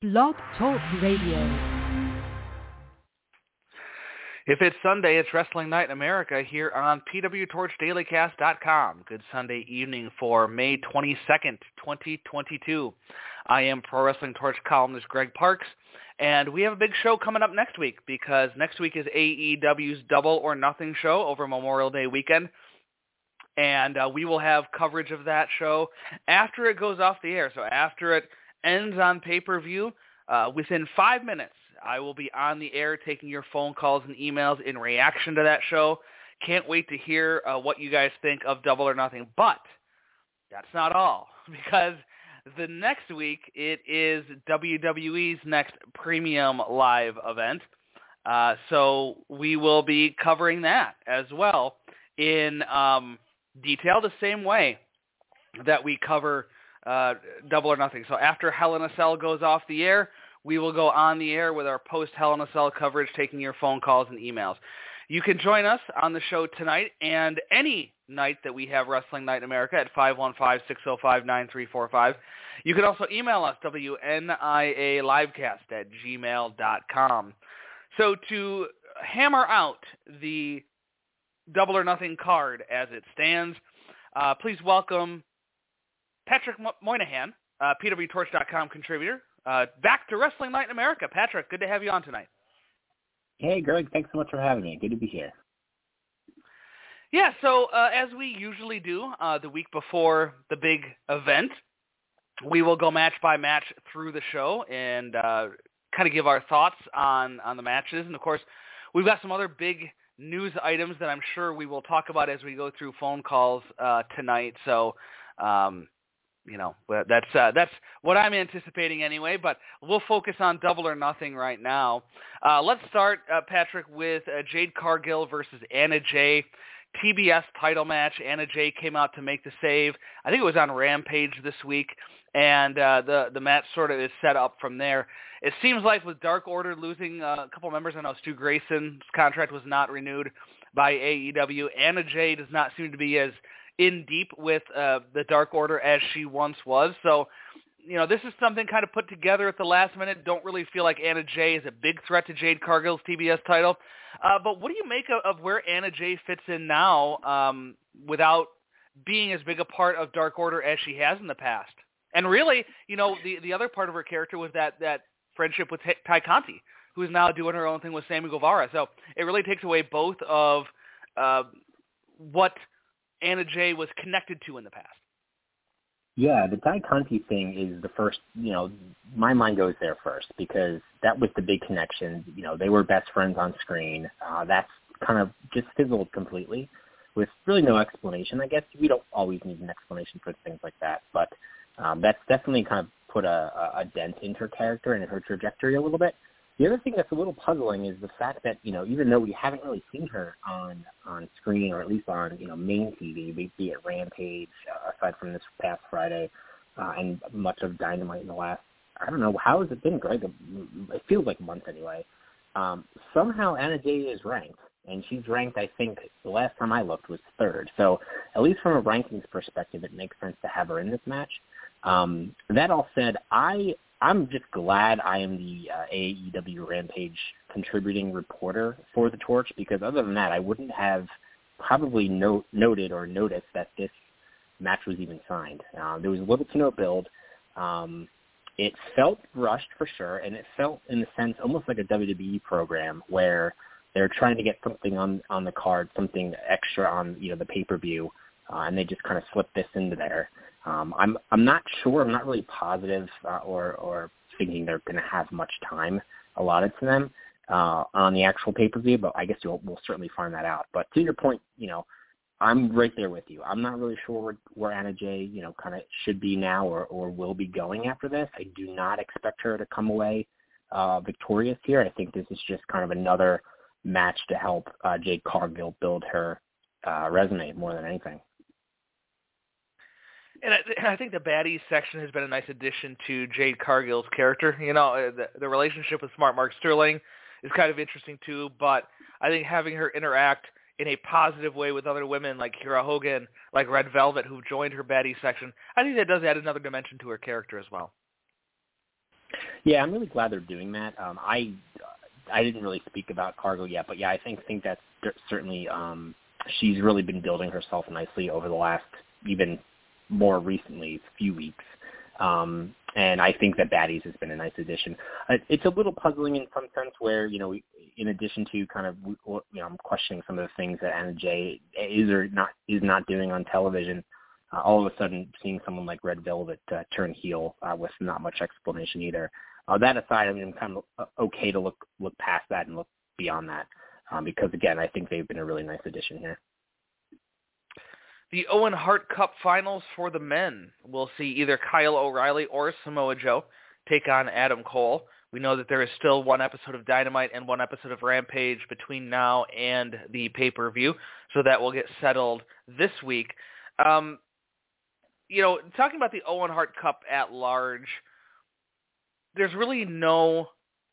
Blog Talk Radio. If it's Sunday, it's Wrestling Night in America here on PWTorchDailyCast.com. Good Sunday evening for May 22nd, 2022. I am Pro Wrestling Torch columnist Greg Parks, and we have a big show coming up next week because next week is AEW's Double or Nothing show over Memorial Day weekend, and we will have coverage of that show after it goes off the air. So after it ends on pay-per-view, within 5 minutes, I will be on the air taking your phone calls and emails in reaction to that show. Can't wait to hear what you guys think of Double or Nothing. But that's not all, because the next week it is WWE's next premium live event. So we will be covering that as well in detail, the same way that we cover Double or Nothing. So after Hell in a Cell goes off the air, we will go on the air with our post-Hell in a Cell coverage, taking your phone calls and emails. You can join us on the show tonight and any night that we have Wrestling Night in America at 515-605-9345. You can also email us, wnialivecast@gmail.com. So to hammer out the Double or Nothing card as it stands, please welcome Patrick Moynihan, PWTorch.com contributor, back to Wrestling Night in America. Patrick, good to have you on tonight. Hey, Greg, thanks so much for having me. Good to be here. Yeah, so as we usually do the week before the big event, we will go match by match through the show and kind of give our thoughts on the matches. And, of course, we've got some other big news items that I'm sure we will talk about as we go through phone calls tonight. So, you know, that's what I'm anticipating anyway, but we'll focus on Double or Nothing right now. Let's start, Patrick, with Jade Cargill versus Anna Jay. TBS title match. Anna Jay came out to make the save. I think it was on Rampage this week, and the match sort of is set up from there. It seems like with Dark Order losing a couple members, I know Stu Grayson's contract was not renewed by AEW. Anna Jay does not seem to be as in deep with the Dark Order as she once was. So, you know, this is something kind of put together at the last minute. Don't really feel like Anna Jay is a big threat to Jade Cargill's TBS title. But what do you make of where Anna Jay fits in now without being as big a part of Dark Order as she has in the past? And really, you know, the other part of her character was that friendship with Ty Conti, who is now doing her own thing with Sammy Guevara. So it really takes away both of what Anna Jay was connected to in the past. Yeah, the Ty Conti thing is the first, you know, my mind goes there first because that was the big connection. You know, they were best friends on screen. That's kind of just fizzled completely with really no explanation. I guess we don't always need an explanation for things like that, but that's definitely kind of put a dent in her character and in her trajectory a little bit. The other thing that's a little puzzling is the fact that, you know, even though we haven't really seen her on screen or at least on, you know, main TV, be it Rampage, aside from this past Friday, and much of Dynamite in the last, I don't know, how has it been, Greg? It feels like a month anyway. Somehow Anna Jay is ranked, and she's ranked, I think, the last time I looked was third. So at least from a rankings perspective, it makes sense to have her in this match. That all said, I'm just glad I am the AEW Rampage contributing reporter for the Torch, because other than that, I wouldn't have probably noted or noticed that this match was even signed. There was little to no build. It felt rushed for sure, and it felt, in a sense, almost like a WWE program where they're trying to get something on the card, something extra on, you know, the pay-per-view, and they just kind of slip this into there. I'm not sure. I'm not really positive or thinking they're going to have much time allotted to them on the actual pay-per-view, but I guess we'll certainly find that out. But to your point, you know, I'm right there with you. I'm not really sure where Anna Jay, you know, kind of should be now or will be going after this. I do not expect her to come away victorious here. I think this is just kind of another match to help Jade Cargill build her resume more than anything. And I think the baddies section has been a nice addition to Jade Cargill's character. You know, the relationship with Smart Mark Sterling is kind of interesting too, but I think having her interact in a positive way with other women like Kiera Hogan, like Red Velvet, who joined her baddie section, I think that does add another dimension to her character as well. Yeah, I'm really glad they're doing that. I didn't really speak about Cargill yet, but yeah, I think that's certainly she's really been building herself nicely over the last, even more recently, few weeks. And I think that Baddies has been a nice addition. It's a little puzzling in some sense where, in addition to kind of, I'm questioning some of the things that Anna Jay is not doing on television. All of a sudden, seeing someone like Red Velvet turn heel with not much explanation either. That aside, I'm kind of okay to look past that and look beyond that because, again, I think they've been a really nice addition here. The Owen Hart Cup Finals for the men. We'll see either Kyle O'Reilly or Samoa Joe take on Adam Cole. We know that there is still one episode of Dynamite and one episode of Rampage between now and the pay-per-view, so that will get settled this week. Talking about the Owen Hart Cup at large, there's really no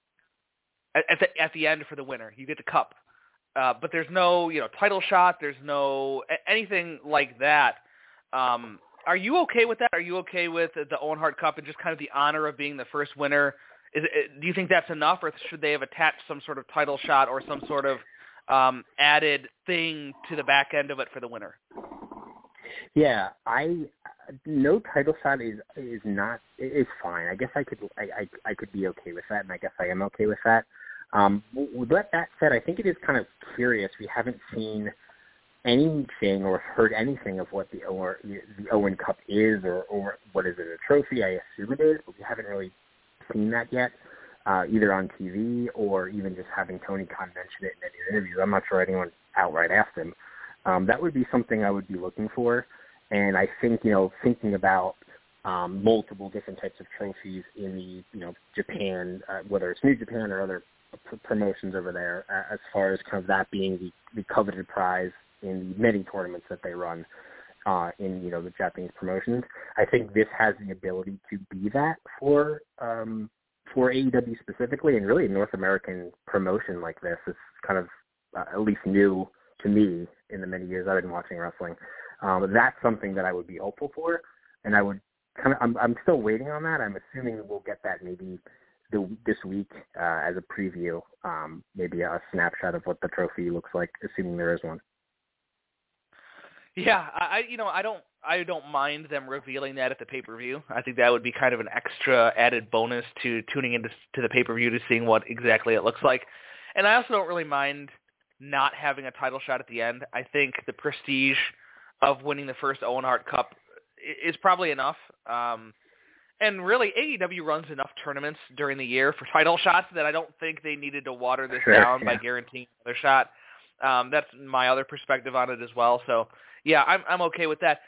at the end for the winner. You get the cup, but there's no title shot. There's no anything like that. Are you okay with that? Are you okay with the Owen Hart Cup and just kind of the honor of being the first winner? Do you think that's enough, or should they have attached some sort of title shot or some sort of added thing to the back end of it for the winner? Yeah, no title shot is fine. I guess I could be okay with that, and I guess I am okay with that. With that said, I think it is kind of curious. We haven't seen anything or heard anything of what the Owen Cup is, or what is it, a trophy? I assume it is, but we haven't really seen that yet, either on TV or even just having Tony Khan mention it in any interviews. I'm not sure anyone outright asked him. That would be something I would be looking for. And I think, thinking about multiple different types of trophies in the, Japan, whether it's New Japan or other promotions over there, as far as kind of that being the coveted prize in the many tournaments that they run in, the Japanese promotions. I think this has the ability to be that for AEW specifically, and really a North American promotion like this. It's kind of at least new to me in the many years I've been watching wrestling. That's something that I would be hopeful for, and I would I'm still waiting on that. I'm assuming we'll get that maybe this week as a preview, maybe a snapshot of what the trophy looks like, assuming there is one. Yeah, I don't mind them revealing that at the pay-per-view. I think that would be kind of an extra added bonus to tuning into the pay-per-view to seeing what exactly it looks like. And I also don't really mind not having a title shot at the end. I think the prestige of winning the first Owen Hart Cup is probably enough. And really, AEW runs enough tournaments during the year for title shots that I don't think they needed to water this down by guaranteeing another shot. That's my other perspective on it as well. So, yeah, I'm okay with that.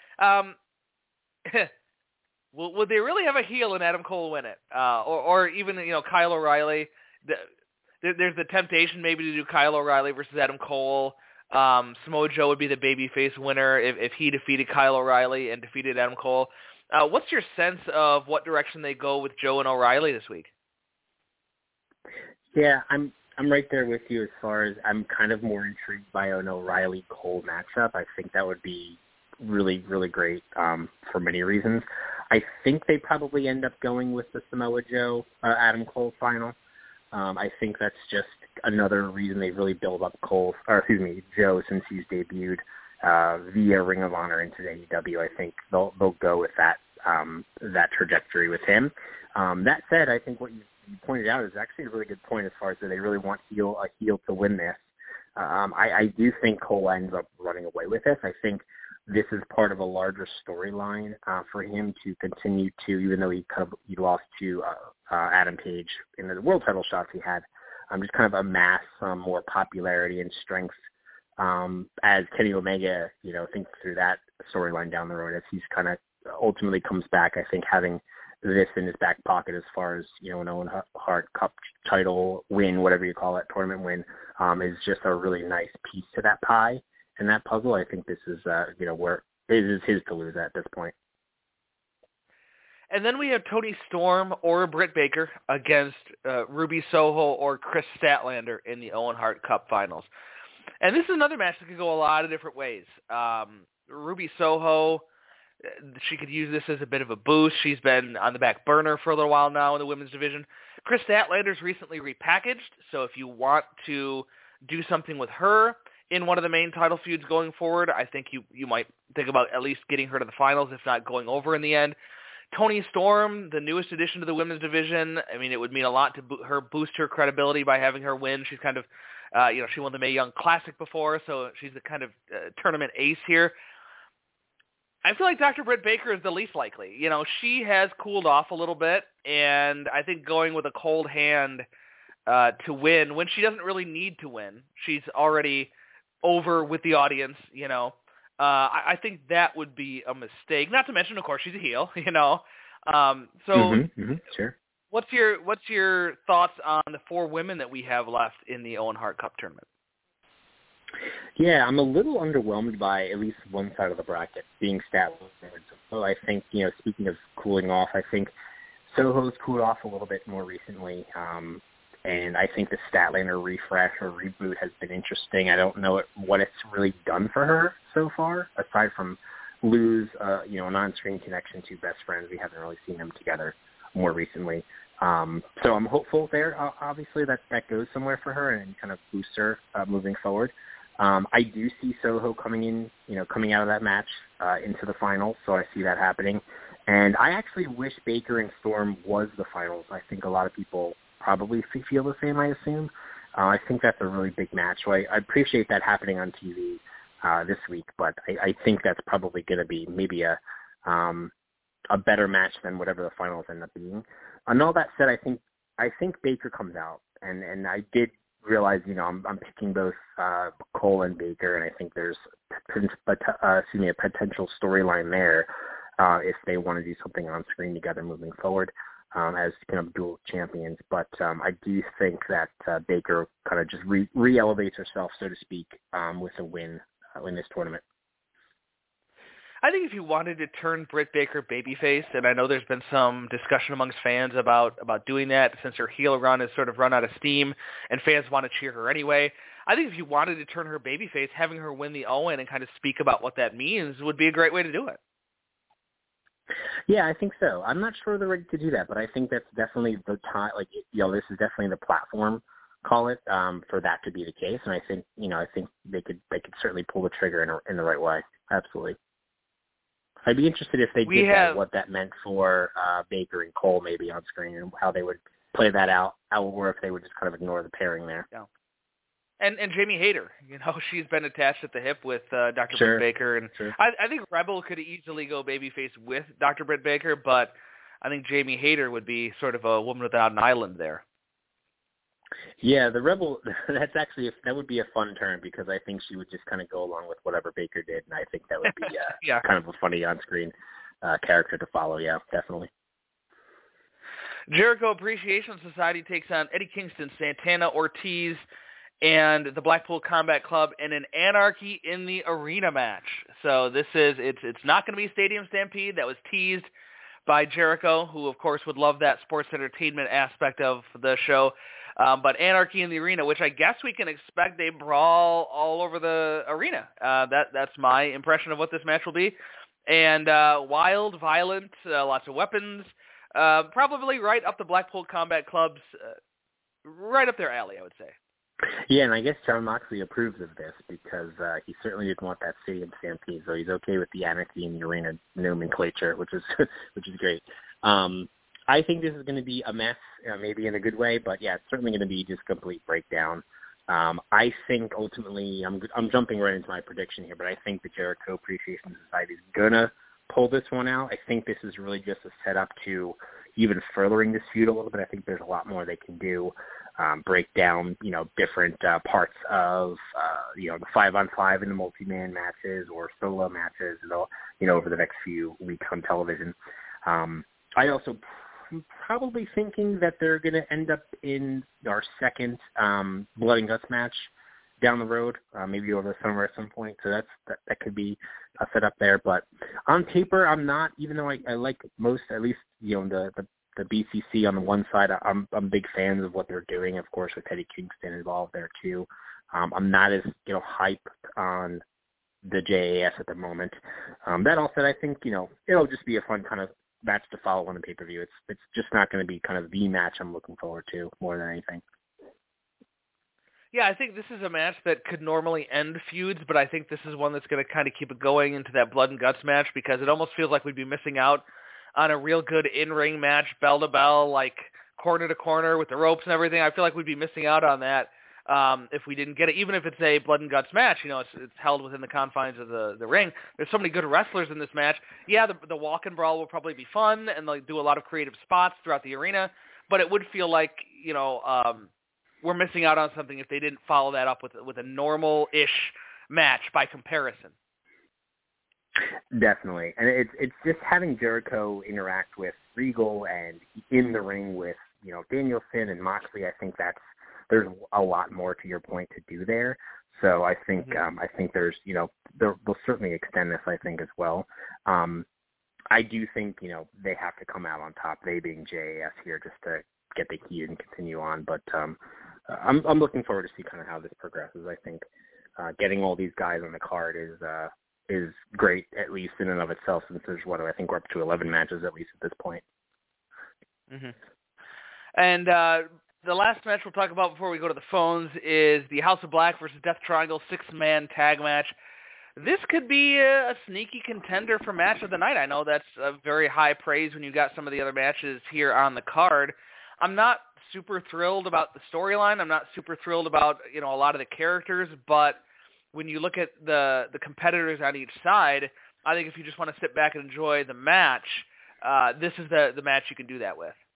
Would they really have a heel and Adam Cole win it? Or even, Kyle O'Reilly? There's the temptation maybe to do Kyle O'Reilly versus Adam Cole. Samoa Joe would be the babyface winner if he defeated Kyle O'Reilly and defeated Adam Cole. What's your sense of what direction they go with Joe and O'Reilly this week? Yeah, I'm right there with you as far as I'm kind of more intrigued by an O'Reilly-Cole matchup. I think that would be really, really great for many reasons. I think they probably end up going with the Samoa Joe Adam Cole final. I think that's just another reason they really build up Joe since he's debuted via Ring of Honor into AEW. I think they'll go with that trajectory with him. That said, I think what you pointed out is actually a really good point as far as that they really want a heel to win this. I do think Cole ends up running away with this. I think this is part of a larger storyline for him to continue to, even though he lost to Adam Page in the world title shots he had, just kind of amass some more popularity and strength as Kenny Omega, thinks through that storyline down the road as he's kind of ultimately comes back. I think having this in his back pocket as far as, an Owen Hart Cup title win, whatever you call it, tournament win, is just a really nice piece to that pie and that puzzle. I think this is, where it is his to lose at this point. And then we have Toni Storm or Britt Baker against Ruby Soho or Chris Statlander in the Owen Hart Cup Finals. And this is another match that could go a lot of different ways. Ruby Soho, she could use this as a bit of a boost. She's been on the back burner for a little while now in the women's division. Chris Statlander's recently repackaged, so if you want to do something with her in one of the main title feuds going forward, I think you might think about at least getting her to the finals, if not going over in the end. Toni Storm, the newest addition to the women's division, I mean, it would mean a lot to boost her credibility by having her win. She's kind of, she won the Mae Young Classic before, so she's the kind of tournament ace here. I feel like Dr. Britt Baker is the least likely. She has cooled off a little bit, and I think going with a cold hand to win, when she doesn't really need to win, she's already over with the audience, I think that would be a mistake. Not to mention, of course, she's a heel, Sure. What's your thoughts on the 4 women that we have left in the Owen Hart Cup tournament? Yeah, I'm a little underwhelmed by at least one side of the bracket being Statlander. So I think, speaking of cooling off, I think Soho's cooled off a little bit more recently. And I think the Statlander refresh or reboot has been interesting. I don't know what it's really done for her so far, aside from lose, an on-screen connection to best friends. We haven't really seen them together more recently. So I'm hopeful there, obviously, that goes somewhere for her and kind of boosts her moving forward. I do see Soho coming out of that match into the finals, so I see that happening. And I actually wish Baker and Storm was the finals. I think a lot of people probably feel the same, I assume. I think that's a really big match. So I appreciate that happening on TV this week, but I think that's probably going to be maybe a better match than whatever the finals end up being. And all that said, I think Baker comes out, and I did realize, I'm picking both Cole and Baker, and I think there's a potential storyline there if they want to do something on screen together moving forward as kind of dual champions. But I do think that Baker kind of just re-elevates herself, so to speak, with a win in this tournament. I think if you wanted to turn Britt Baker babyface, and I know there's been some discussion amongst fans about doing that since her heel run has sort of run out of steam and fans want to cheer her anyway, I think if you wanted to turn her babyface, having her win the Owen and kind of speak about what that means would be a great way to do it. Yeah, I think so. I'm not sure they're ready to do that, but I think that's definitely the time. This is definitely the platform, call it, for that to be the case. And I think, I think they could certainly pull the trigger in the right way. Absolutely. I'd be interested if they did that, what that meant for Baker and Cole maybe on screen and how they would play that out, or if they would just kind of ignore the pairing there. Yeah. And Jamie Hayter, she's been attached at the hip with Dr. Sure. Britt Baker. And sure. I think Rebel could easily go babyface with Dr. Britt Baker, but I think Jamie Hayter would be sort of a woman without an island there. Yeah, the Rebel, that would be a fun turn because I think she would just kind of go along with whatever Baker did, and I think that would be kind of a funny on-screen character to follow, yeah, definitely. Jericho Appreciation Society takes on Eddie Kingston, Santana Ortiz, and the Blackpool Combat Club in an Anarchy in the Arena match. So it's not going to be Stadium Stampede. That was teased by Jericho, who, of course, would love that sports entertainment aspect of the show. But Anarchy in the Arena, which I guess we can expect a brawl all over the arena. That's my impression of what this match will be. And wild, violent, lots of weapons, probably right up the Blackpool Combat Club's, right up their alley, I would say. Yeah, and I guess Jon Moxley approves of this because he certainly didn't want that Stadium Stampede, so he's okay with the Anarchy in the Arena nomenclature, which is great. I think this is going to be a mess, maybe in a good way, but yeah, it's certainly going to be just complete breakdown. I think ultimately, I'm jumping right into my prediction here, but I think the Jericho Appreciation Society is going to pull this one out. I think this is really just a setup to even furthering this feud a little bit. I think there's a lot more they can do, break down, different parts of, the 5-on-5 and the multi-man matches or solo matches, over the next few weeks on television. I also probably thinking that they're going to end up in our second Blood and Guts match down the road, maybe over the summer at some point. So that could be a setup there. But on paper, I'm not. Even though I like most, at least the BCC on the one side, I'm big fans of what they're doing. Of course, with Eddie Kingston involved there too. I'm not as hyped on the JAS at the moment. That all said, I think, it'll just be a fun kind of match to follow on the pay-per-view. It's just not going to be kind of the match I'm looking forward to more than anything. Yeah, I think this is a match that could normally end feuds, but I think this is one that's going to kind of keep it going into that blood and guts match, because it almost feels like we'd be missing out on a real good in-ring match, bell to bell, like corner to corner with the ropes and everything. I feel like we'd be missing out on that if we didn't get it, even if it's a blood and guts match. It's held within the confines of the ring. There's so many good wrestlers in this match. Yeah, the walk and brawl will probably be fun, and they'll do a lot of creative spots throughout the arena, but it would feel like, we're missing out on something if they didn't follow that up with a normal-ish match by comparison. Definitely. And it's just having Jericho interact with Regal and in the ring with, Danielson and Moxley. I think there's a lot more, to your point, to do there. So I think I think there's, they'll certainly extend this, I think, as well. I do think, they have to come out on top, they being JAS here, just to get the heat and continue on. But I'm looking forward to see kind of how this progresses. I think getting all these guys on the card is great, at least in and of itself, since there's, I think we're up to 11 matches at least at this point. Mm-hmm. And the last match we'll talk about before we go to the phones is the House of Black versus Death Triangle 6-man tag match. This could be a sneaky contender for match of the night. I know that's a very high praise when you got some of the other matches here on the card. I'm not super thrilled about the storyline. I'm not super thrilled about, a lot of the characters, but when you look at the competitors on each side, I think if you just want to sit back and enjoy the match, this is the match you can do that with.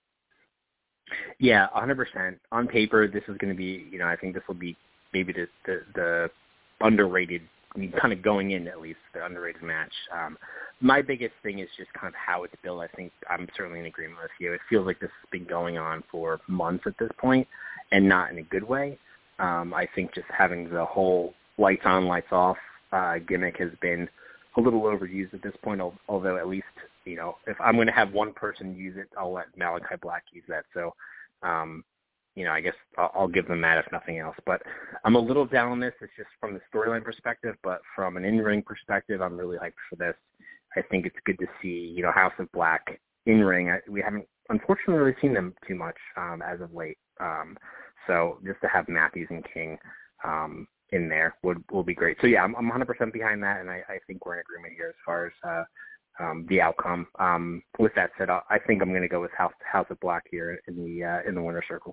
Yeah, 100%. On paper, this is going to be, I think this will be maybe the underrated, kind of going in at least, the underrated match. My biggest thing is just kind of how it's built. I think I'm certainly in agreement with you. It feels like this has been going on for months at this point, and not in a good way. I think just having the whole lights on, lights off gimmick has been a little overused at this point, although at least, if I'm going to have one person use it, I'll let Malachi Black use that. So, I guess I'll give them that if nothing else. But I'm a little down on this. It's just from the storyline perspective, but from an in-ring perspective, I'm really hyped for this. I think it's good to see, House of Black in-ring. We haven't, unfortunately, really seen them too much as of late. So just to have Matthews and King in there will be great. So, yeah, I'm 100% behind that, and I think we're in agreement here as far as the outcome. With that said, I think I'm going to go with House of Black here in the winner's circle.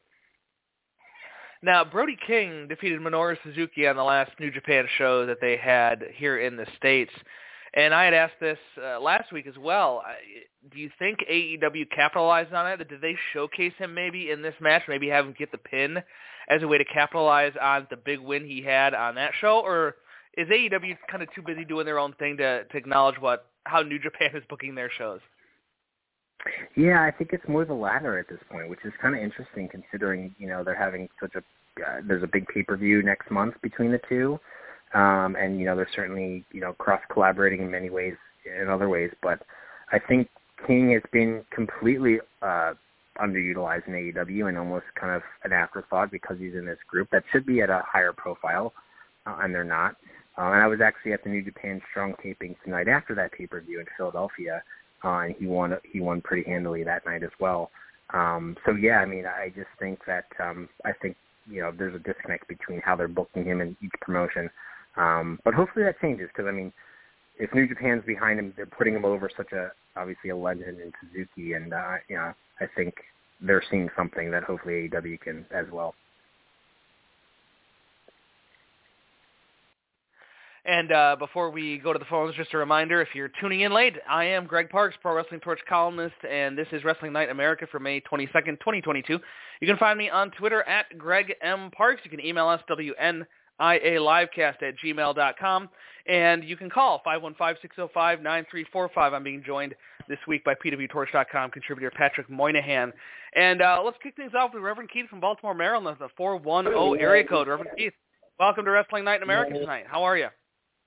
Now, Brody King defeated Minoru Suzuki on the last New Japan show that they had here in the States. And I had asked this last week as well. Do you think AEW capitalized on it? Did they showcase him maybe in this match, maybe have him get the pin as a way to capitalize on the big win he had on that show? Or is AEW kind of too busy doing their own thing to acknowledge how New Japan is booking their shows? Yeah, I think it's more the latter at this point, which is kind of interesting considering, they're having there's a big pay-per-view next month between the two. And, they're certainly, cross-collaborating in many ways, in other ways. But I think King has been completely underutilized in AEW and almost kind of an afterthought because he's in this group that should be at a higher profile, and they're not. And I was actually at the New Japan Strong taping tonight after that pay-per-view in Philadelphia, and he won pretty handily that night as well. So, yeah, I mean, I just think that there's a disconnect between how they're booking him in each promotion. But hopefully that changes because, I mean, if New Japan's behind him, they're putting him over obviously a legend in Suzuki, and, I think they're seeing something that hopefully AEW can as well. And before we go to the phones, just a reminder, if you're tuning in late, I am Greg Parks, Pro Wrestling Torch columnist, and this is Wrestling Night America for May 22nd, 2022. You can find me on Twitter at Greg M. Parks. You can email us, WNIALivecast@gmail.com, and you can call 515-605-9345. I'm being joined this week by PWTorch.com contributor Patrick Moynihan. And let's kick things off with Reverend Keith from Baltimore, Maryland, the 410 area code. Reverend Keith, welcome to Wrestling Night in America tonight. How are you?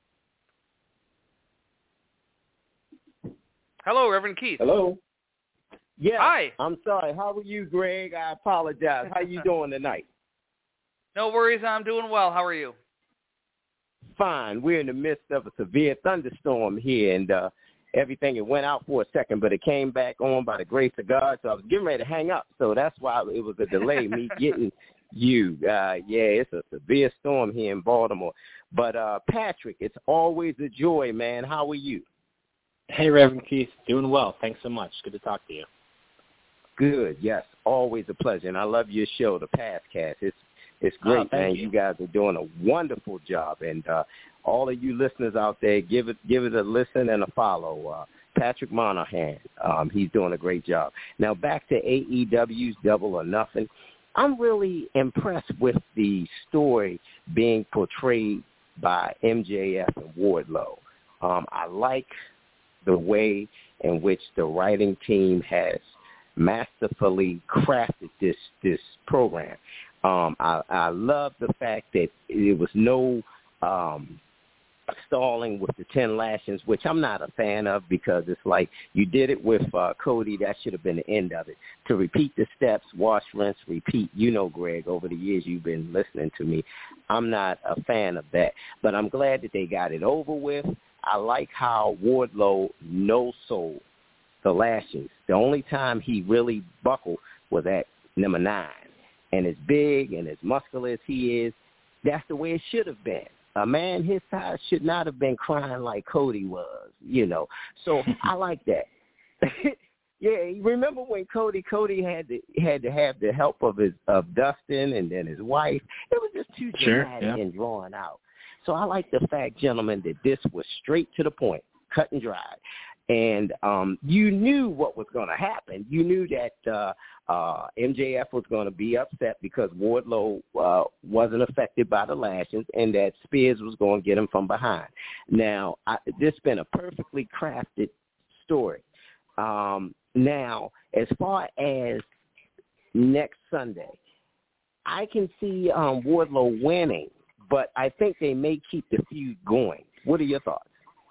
Hello, Reverend Keith. Hello. Yeah. Hi. I'm sorry. How are you, Greg? I apologize. How you doing tonight? No worries. I'm doing well. How are you? Fine. We're in the midst of a severe thunderstorm here, and everything, it went out for a second, but it came back on by the grace of God, so I was getting ready to hang up. So that's why it was a delay, me getting you. Yeah, it's a severe storm here in Baltimore. But, Patrick, it's always a joy, man. How are you? Hey, Reverend Keith. Doing well. Thanks so much. Good to talk to you. Good. Yes, always a pleasure. And I love your show, the Passcast. It's great, man. You guys are doing a wonderful job. And all of you listeners out there, give it a listen and a follow. Patrick Monahan, he's doing a great job. Now, back to AEW's Double or Nothing. I'm really impressed with the story being portrayed by MJF and Wardlow. I like the way in which the writing team has masterfully crafted this program. I love the fact that it was no stalling with the 10 lashings, which I'm not a fan of, because it's like you did it with Cody. That should have been the end of it. To repeat the steps, wash, rinse, repeat. You know, Greg, over the years you've been listening to me. I'm not a fan of that. But I'm glad that they got it over with. I like how Wardlow no-sold the lashings. The only time he really buckled was at number 9. And as big and as muscular as he is, that's the way it should have been. A man his size should not have been crying like Cody was, you know. So I like that. Yeah, remember when Cody had to have the help of Dustin and then his wife? It was just too dramatic and drawn out. So I like the fact, gentlemen, that this was straight to the point, cut and dry. And you knew what was going to happen. You knew that MJF was going to be upset because Wardlow wasn't affected by the lashings, and that Spears was going to get him from behind. Now, this has been a perfectly crafted story. Now, as far as next Sunday, I can see Wardlow winning, but I think they may keep the feud going. What are your thoughts?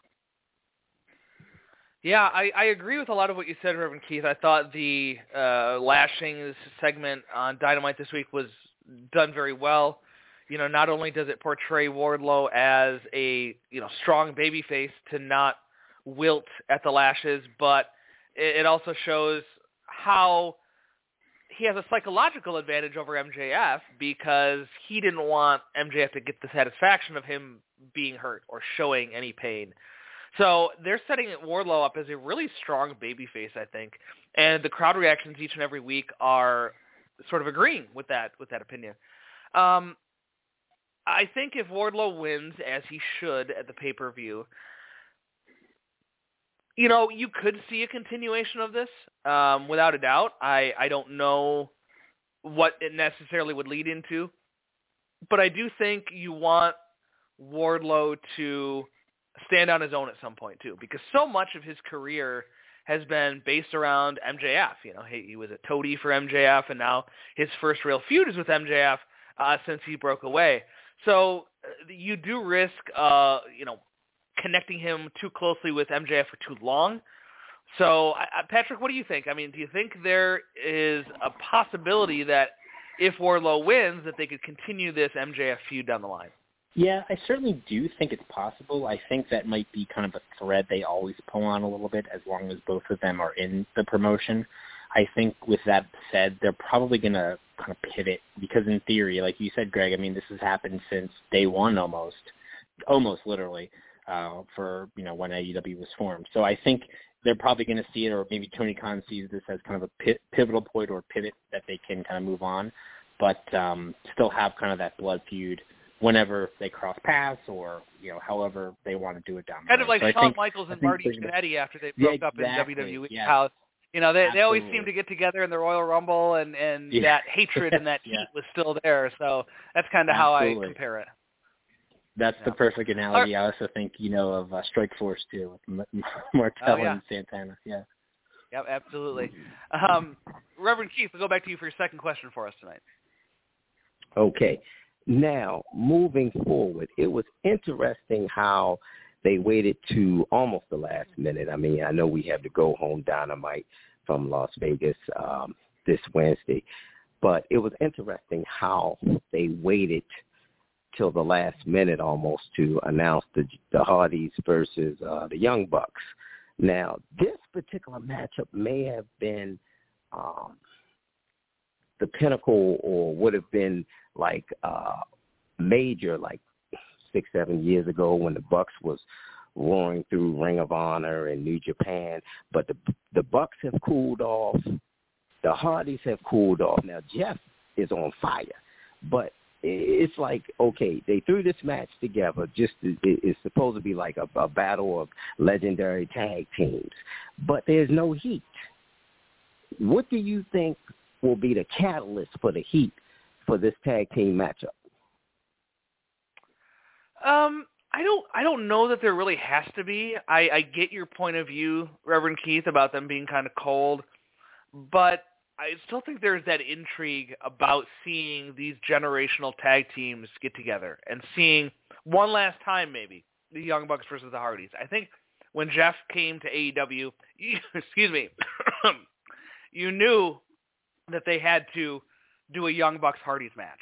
Yeah, I agree with a lot of what you said, Reverend Keith. I thought the lashings segment on Dynamite this week was done very well. You know, not only does it portray Wardlow as a, strong babyface to not wilt at the lashes, but it also shows how he has a psychological advantage over MJF, because he didn't want MJF to get the satisfaction of him being hurt or showing any pain. So they're setting Wardlow up as a really strong babyface, I think, and the crowd reactions each and every week are sort of agreeing with that opinion. I think if Wardlow wins, as he should at the pay-per-view, you could see a continuation of this, without a doubt. I don't know what it necessarily would lead into, but I do think you want Wardlow to stand on his own at some point too, because so much of his career has been based around MJF. He was a toady for MJF, and now his first real feud is with MJF since he broke away. So you do risk, connecting him too closely with MJF for too long. So, Patrick, what do you think? I mean, do you think there is a possibility that if Wardlow wins, that they could continue this MJF feud down the line? Yeah, I certainly do think it's possible. I think that might be kind of a thread they always pull on a little bit, as long as both of them are in the promotion. I think with that said, they're probably going to kind of pivot, because in theory, like you said, Greg, I mean, this has happened since day one almost literally, for, when AEW was formed. So I think they're probably going to see it, or maybe Tony Khan sees this as kind of a pivotal point or pivot that they can kind of move on, but still have kind of that blood feud whenever they cross paths, or, however they want to do it down the road. Kind of like so Shawn Michaels and Marty Jannetty after they broke up in WWE. Yeah. How, they always seem to get together in the Royal Rumble, and that hatred and that heat was still there. So that's kind of how I compare it. That's the perfect analogy. I also think, of Strike Force too, with Martel and Santana. Yeah. Yep, absolutely. Reverend Keith, we'll go back to you for your second question for us tonight. Okay. Now, moving forward, it was interesting how they waited to almost the last minute. I mean, I know we have the Go Home Dynamite from Las Vegas this Wednesday, but it was interesting how they waited till the last minute almost to announce the Hardys versus the Young Bucks. Now, this particular matchup may have been the pinnacle, or would have been like major, like 6-7 years ago when the Bucks was roaring through Ring of Honor and New Japan. But the Bucks have cooled off. The Hardys have cooled off. Now, Jeff is on fire. But it's like, okay, they threw this match together. It's supposed to be like a battle of legendary tag teams. But there's no heat. What do you think will be the catalyst for the heat for this tag team matchup? I don't know that there really has to be. I get your point of view, Reverend Keith, about them being kind of cold, but I still think there's that intrigue about seeing these generational tag teams get together and seeing one last time maybe the Young Bucks versus the Hardys. I think when Jeff came to AEW, excuse me, you knew that they had to do a Young Bucks Hardys match.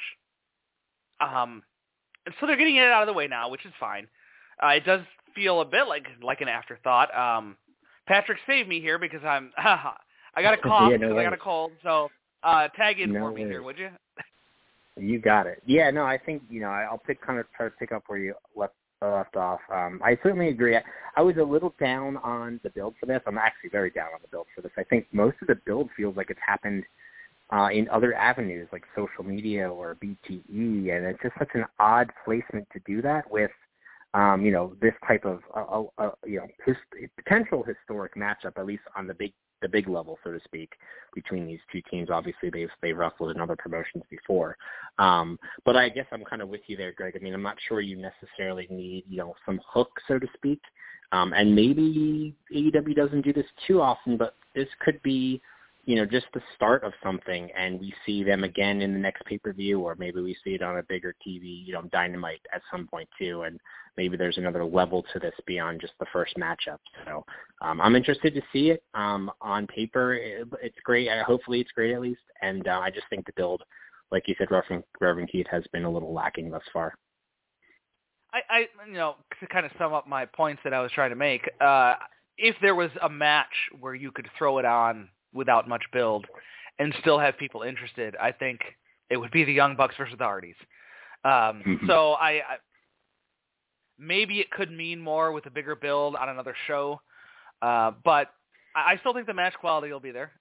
And so they're getting it out of the way now, which is fine. It does feel a bit like an afterthought. Patrick saved me here because I got a cough because I got a cold. So tag in for me here, would you? You got it. Yeah, no, I think, I'll try to pick up where you left off. I certainly agree. I was a little down on the build for this. I'm actually very down on the build for this. I think most of the build feels like it's happened in other avenues like social media or BTE, and it's just such an odd placement to do that with, this type of, potential historic matchup, at least on the big level, so to speak, between these two teams. Obviously, they've wrestled in other promotions before. But I guess I'm kind of with you there, Greg. I mean, I'm not sure you necessarily need, some hook, so to speak. And maybe AEW doesn't do this too often, but this could be, just the start of something, and we see them again in the next pay-per-view, or maybe we see it on a bigger TV, Dynamite at some point too, and maybe there's another level to this beyond just the first matchup. So I'm interested to see it. On paper, it's great. Hopefully it's great at least, and I just think the build, like you said, Reverend Keith, has been a little lacking thus far. I to kind of sum up my points that I was trying to make, if there was a match where you could throw it on without much build and still have people interested, I think it would be the Young Bucks versus the Hardys. So I maybe it could mean more with a bigger build on another show, but I still think the match quality will be there.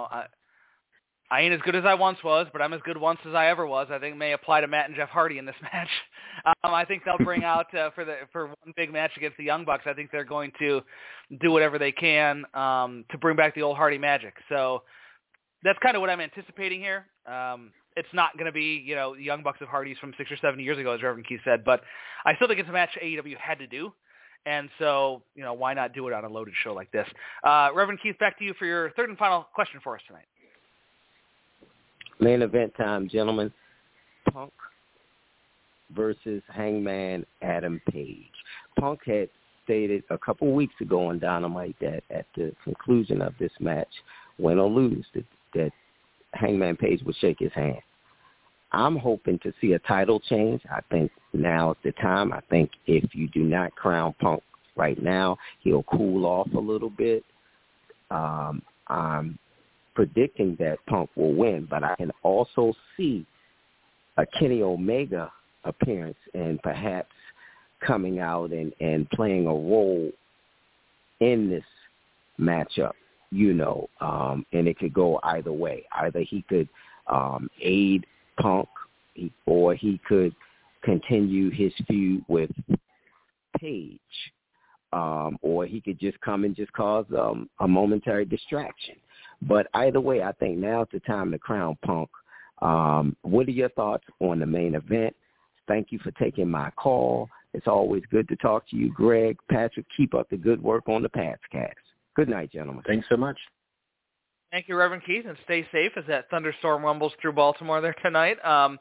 I ain't as good as I once was, but I'm as good once as I ever was. I think may apply to Matt and Jeff Hardy in this match. I think they'll bring out for one big match against the Young Bucks. I think they're going to do whatever they can to bring back the old Hardy magic. So that's kind of what I'm anticipating here. It's not going to be the Young Bucks of Hardys from 6 or 7 years ago, as Reverend Keith said, but I still think it's a match AEW had to do. And so, why not do it on a loaded show like this? Reverend Keith, back to you for your third and final question for us tonight. Main event time, gentlemen. Punk versus Hangman Adam Page. Punk had stated a couple weeks ago on Dynamite that at the conclusion of this match, win or lose, that Hangman Page would shake his hand. I'm hoping to see a title change. I think now is the time. I think if you do not crown Punk right now, he'll cool off a little bit. I'm predicting that Punk will win, but I can also see a Kenny Omega appearance and perhaps coming out and playing a role in this matchup, and it could go either way. Either he could aid Punk, or he could continue his feud with Page, or he could just come and just cause a momentary distraction. But either way, I think now's the time to crown Punk. What are your thoughts on the main event? Thank you for taking my call. It's always good to talk to you, Greg. Patrick, keep up the good work on the Patscast. Good night, gentlemen. Thanks so much. Thank you, Reverend Keith, and stay safe as that thunderstorm rumbles through Baltimore there tonight.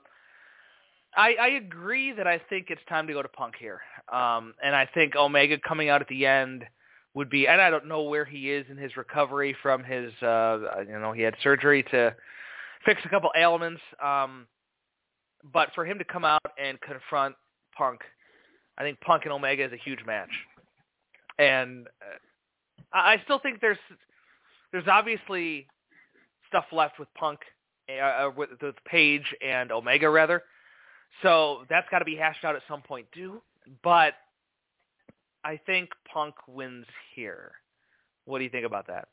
I agree that I think it's time to go to Punk here. And I think Omega coming out at the end would be, and I don't know where he is in his recovery from his, he had surgery to fix a couple ailments. But for him to come out and confront Punk, I think Punk and Omega is a huge match. And I still think there's obviously stuff left with Punk, with Page and Omega, rather. So that's got to be hashed out at some point, too. But I think Punk wins here. What do you think about that?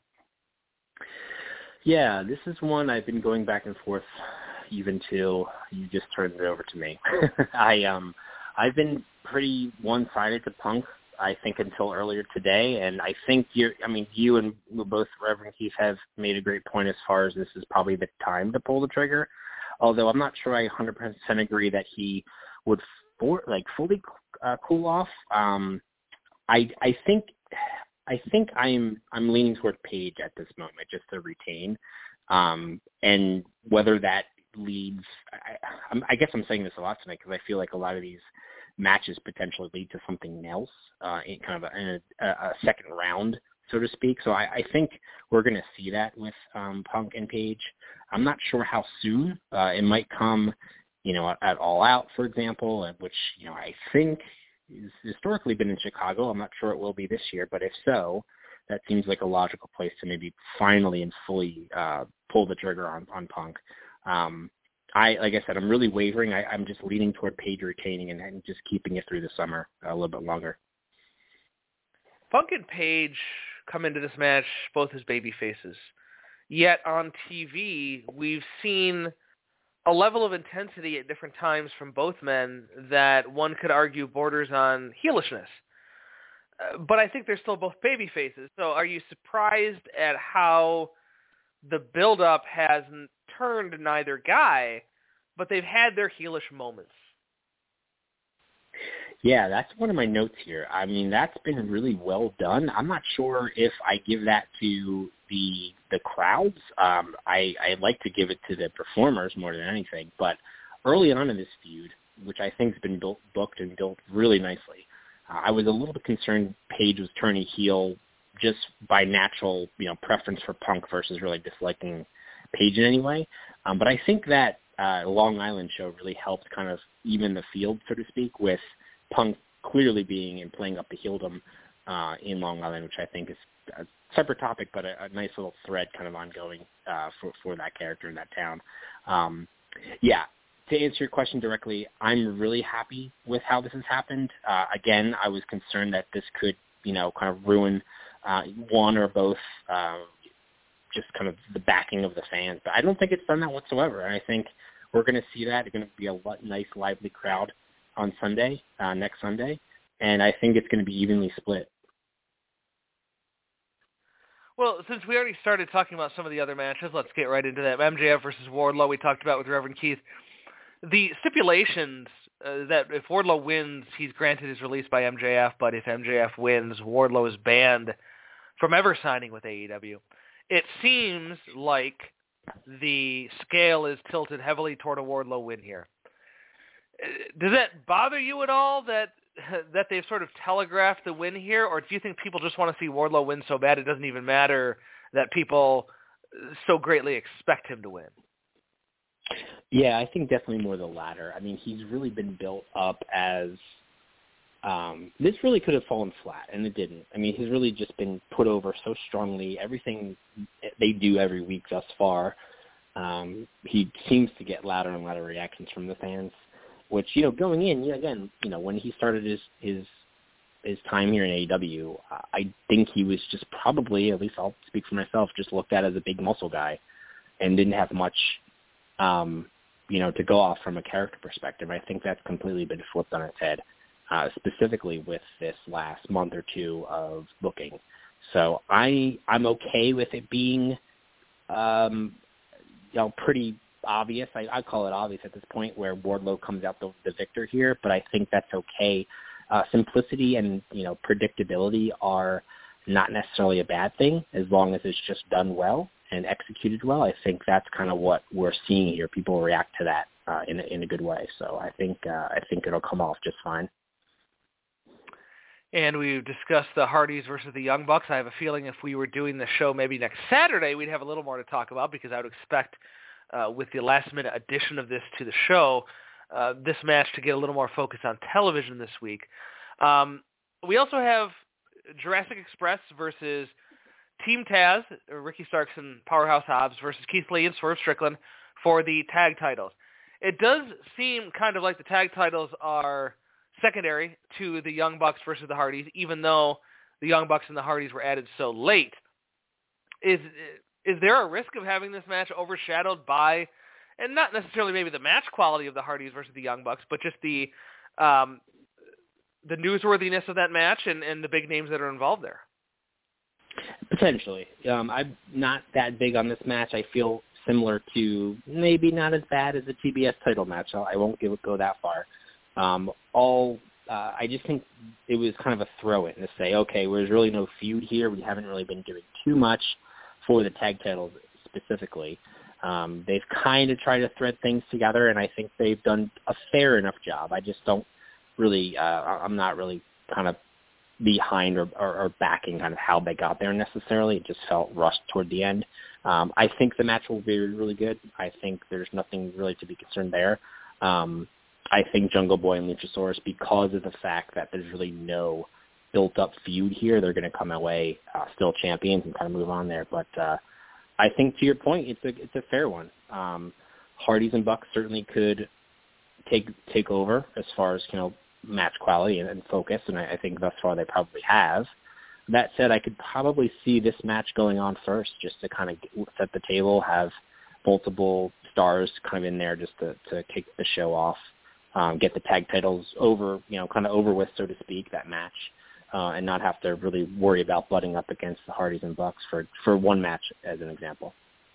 Yeah, this is one I've been going back and forth even till you just turned it over to me. I've been pretty one-sided to Punk, I think, until earlier today, and I think you and both Reverend Keith have made a great point as far as this is probably the time to pull the trigger, although I'm not sure I 100% agree that he would fully cool off. I think I'm leaning toward Page at this moment just to retain, and whether that leads. I guess I'm saying this a lot tonight because I feel like a lot of these matches potentially lead to something else in kind of a second round, so to speak. So I think we're going to see that with Punk and Page. I'm not sure how soon. It might come, at All Out, for example, which I think has historically been in Chicago. I'm not sure it will be this year, but if so, that seems like a logical place to maybe finally and fully pull the trigger on Punk. Like I said, I'm really wavering. I'm just leaning toward Page retaining and just keeping it through the summer a little bit longer. Punk and Page come into this match both as baby faces. Yet on TV, we've seen a level of intensity at different times from both men that one could argue borders on heelishness. But I think they're still both baby faces. So are you surprised at how the build-up has turned neither guy, but they've had their heelish moments? Yeah, that's one of my notes here. I mean, that's been really well done. I'm not sure if I give that to the crowds. I like to give it to the performers more than anything. But early on in this feud, which I think has been booked and built really nicely, I was a little bit concerned Page was turning heel just by natural, preference for Punk versus really disliking Page in any way. But I think that Long Island show really helped kind of even the field, so to speak, with Punk clearly being and playing up the heeldom in Long Island, which I think is a separate topic, but a nice little thread kind of ongoing for that character in that town. To answer your question directly, I'm really happy with how this has happened. Again, I was concerned that this could, kind of ruin one or both just kind of the backing of the fans. But I don't think it's done that whatsoever. And I think we're going to see that. It's going to be a nice, lively crowd on Sunday, next Sunday. And I think it's going to be evenly split. Well, since we already started talking about some of the other matches, let's get right into that. MJF versus Wardlow, we talked about with Reverend Keith. The stipulations that if Wardlow wins, he's granted his release by MJF, but if MJF wins, Wardlow is banned from ever signing with AEW. It seems like the scale is tilted heavily toward a Wardlow win here. Does that bother you at all that they've sort of telegraphed the win here, or do you think people just want to see Wardlow win so bad it doesn't even matter that people so greatly expect him to win? Yeah, I think definitely more the latter. I mean, he's really been built up as this really could have fallen flat, and it didn't. I mean, he's really just been put over so strongly. Everything they do every week thus far, he seems to get louder and louder reactions from the fans, which, going in, again, when he started his time here in AEW, I think he was just probably, at least I'll speak for myself, just looked at as a big muscle guy and didn't have much to go off from a character perspective. I think that's completely been flipped on its head, specifically with this last month or two of booking. So I'm okay with it being, pretty obvious. I call it obvious at this point where Wardlow comes out the victor here, but I think that's okay. Simplicity and, predictability are not necessarily a bad thing as long as it's just done well and executed well. I think that's kind of what we're seeing here. People react to that in a good way. So I think it'll come off just fine. And we've discussed the Hardys versus the Young Bucks. I have a feeling if we were doing the show maybe next Saturday, we'd have a little more to talk about because I would expect with the last-minute addition of this to the show, this match to get a little more focus on television this week. We also have Jurassic Express versus Team Taz, Ricky Starks and Powerhouse Hobbs versus Keith Lee and Swerve Strickland for the tag titles. It does seem kind of like the tag titles are secondary to the Young Bucks versus the Hardys, even though the Young Bucks and the Hardys were added so late. Is there a risk of having this match overshadowed by, and not necessarily maybe the match quality of the Hardys versus the Young Bucks, but just the newsworthiness of that match and the big names that are involved there? Potentially. I'm not that big on this match. I feel similar to, maybe not as bad as the TBS title match. I won't go that far. I just think it was kind of a throw-in to say, okay, there's really no feud here. We haven't really been doing too much for the tag titles specifically. They've kind of tried to thread things together, and I think they've done a fair enough job. I just don't really, I'm not really kind of behind or backing kind of how they got there necessarily. It just felt rushed toward the end. I think the match will be really good. I think there's nothing really to be concerned there. I think Jungle Boy and Luchasaurus, because of the fact that there's really no built-up feud here, they're going to come away still champions and kind of move on there. But I think, to your point, it's a fair one. Hardys and Bucks certainly could take over as far as, match quality and focus, and I think thus far they probably have. That said, I could probably see this match going on first just to kind of set the table, have multiple stars kind of in there just to kick the show off, get the tag titles over, kind of over with, so to speak, that match, and not have to really worry about butting up against the Hardys and Bucks for one match, as an example.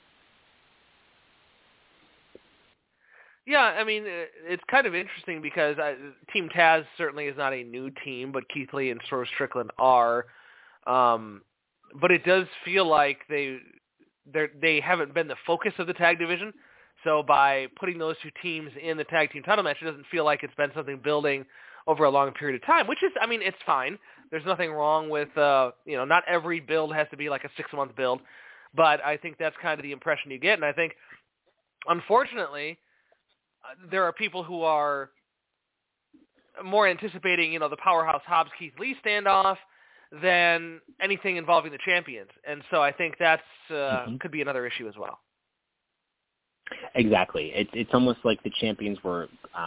Yeah, I mean, it's kind of interesting because Team Taz certainly is not a new team, but Keith Lee and Swerve Strickland are. But it does feel like they haven't been the focus of the tag division. So by putting those two teams in the tag team title match, it doesn't feel like it's been something building over a long period of time, which is, I mean, it's fine. There's nothing wrong with, not every build has to be like a 6-month build. But I think that's kind of the impression you get. And I think, unfortunately, there are people who are more anticipating, the Powerhouse Hobbs Keith Lee standoff than anything involving the champions, and so I think that's could be another issue as well. Exactly. It's almost like the champions were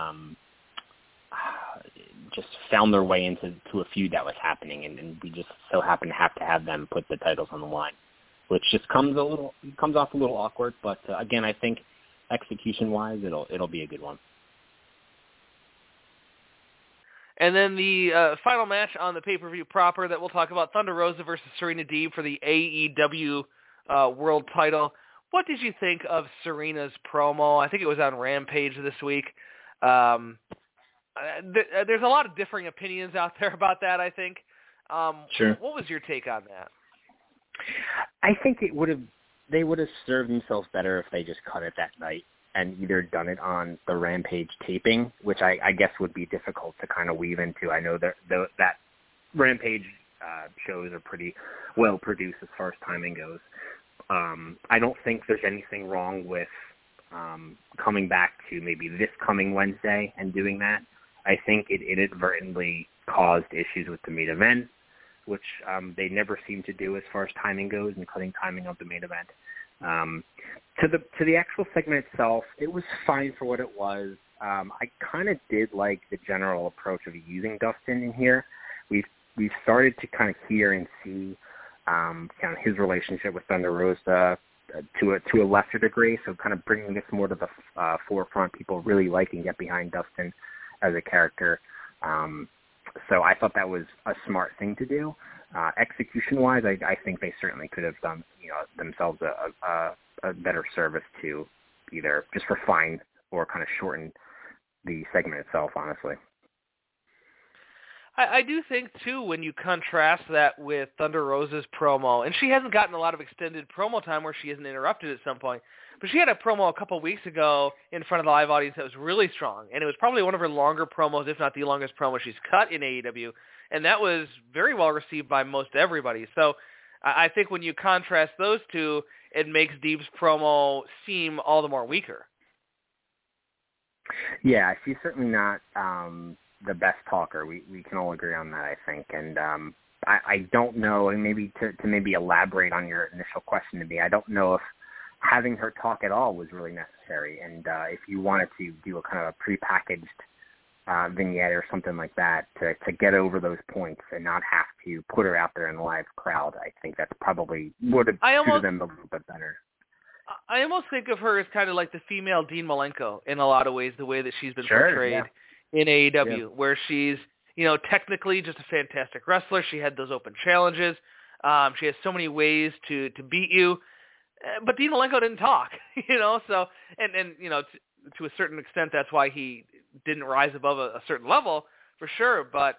just found their way into a feud that was happening, and we just so happen to have them put the titles on the line, which just comes off a little awkward. But again, I think execution-wise, it'll be a good one. And then the final match on the pay-per-view proper that we'll talk about, Thunder Rosa versus Serena Deeb for the AEW World Title. What did you think of Serena's promo? I think it was on Rampage this week. There's a lot of differing opinions out there about that, I think. Sure. What was your take on that? I think they would have served themselves better if they just cut it that night and either done it on the Rampage taping, which I guess would be difficult to kind of weave into. I know that Rampage shows are pretty well produced as far as timing goes. I don't think there's anything wrong with coming back to maybe this coming Wednesday and doing that. I think it inadvertently caused issues with the main event, which they never seem to do as far as timing goes and cutting timing of the main event. To the actual segment itself, it was fine for what it was. I kind of did like the general approach of using Dustin in here. We've started to kind of hear and see kind of his relationship with Thunder Rosa to a lesser degree, so kind of bringing this more to the forefront. People really like and get behind Dustin as a character. So I thought that was a smart thing to do. Execution-wise, I think they certainly could have done themselves a better service to either just refine or kind of shorten the segment itself, honestly. I do think, too, when you contrast that with Thunder Rosa's promo, and she hasn't gotten a lot of extended promo time where she isn't interrupted at some point, but she had a promo a couple weeks ago in front of the live audience that was really strong, and it was probably one of her longer promos, if not the longest promo she's cut in AEW, and that was very well received by most everybody. So I think when you contrast those two, it makes Deeb's promo seem all the more weaker. Yeah, she's certainly not the best talker. We can all agree on that, I think. And I don't know, and maybe to maybe elaborate on your initial question to me, I don't know if having her talk at all was really necessary. And if you wanted to do a kind of a prepackaged vignette or something like that to get over those points and not have to put her out there in the live crowd, I think that's probably would have suited them a little bit better. I almost think of her as kind of like the female Dean Malenko in a lot of ways, the way that she's been portrayed in AEW, where she's, technically just a fantastic wrestler. She had those open challenges. She has so many ways to beat you. But Dean Malenko didn't talk, so, and to a certain extent, that's why he didn't rise above a certain level, for sure. But,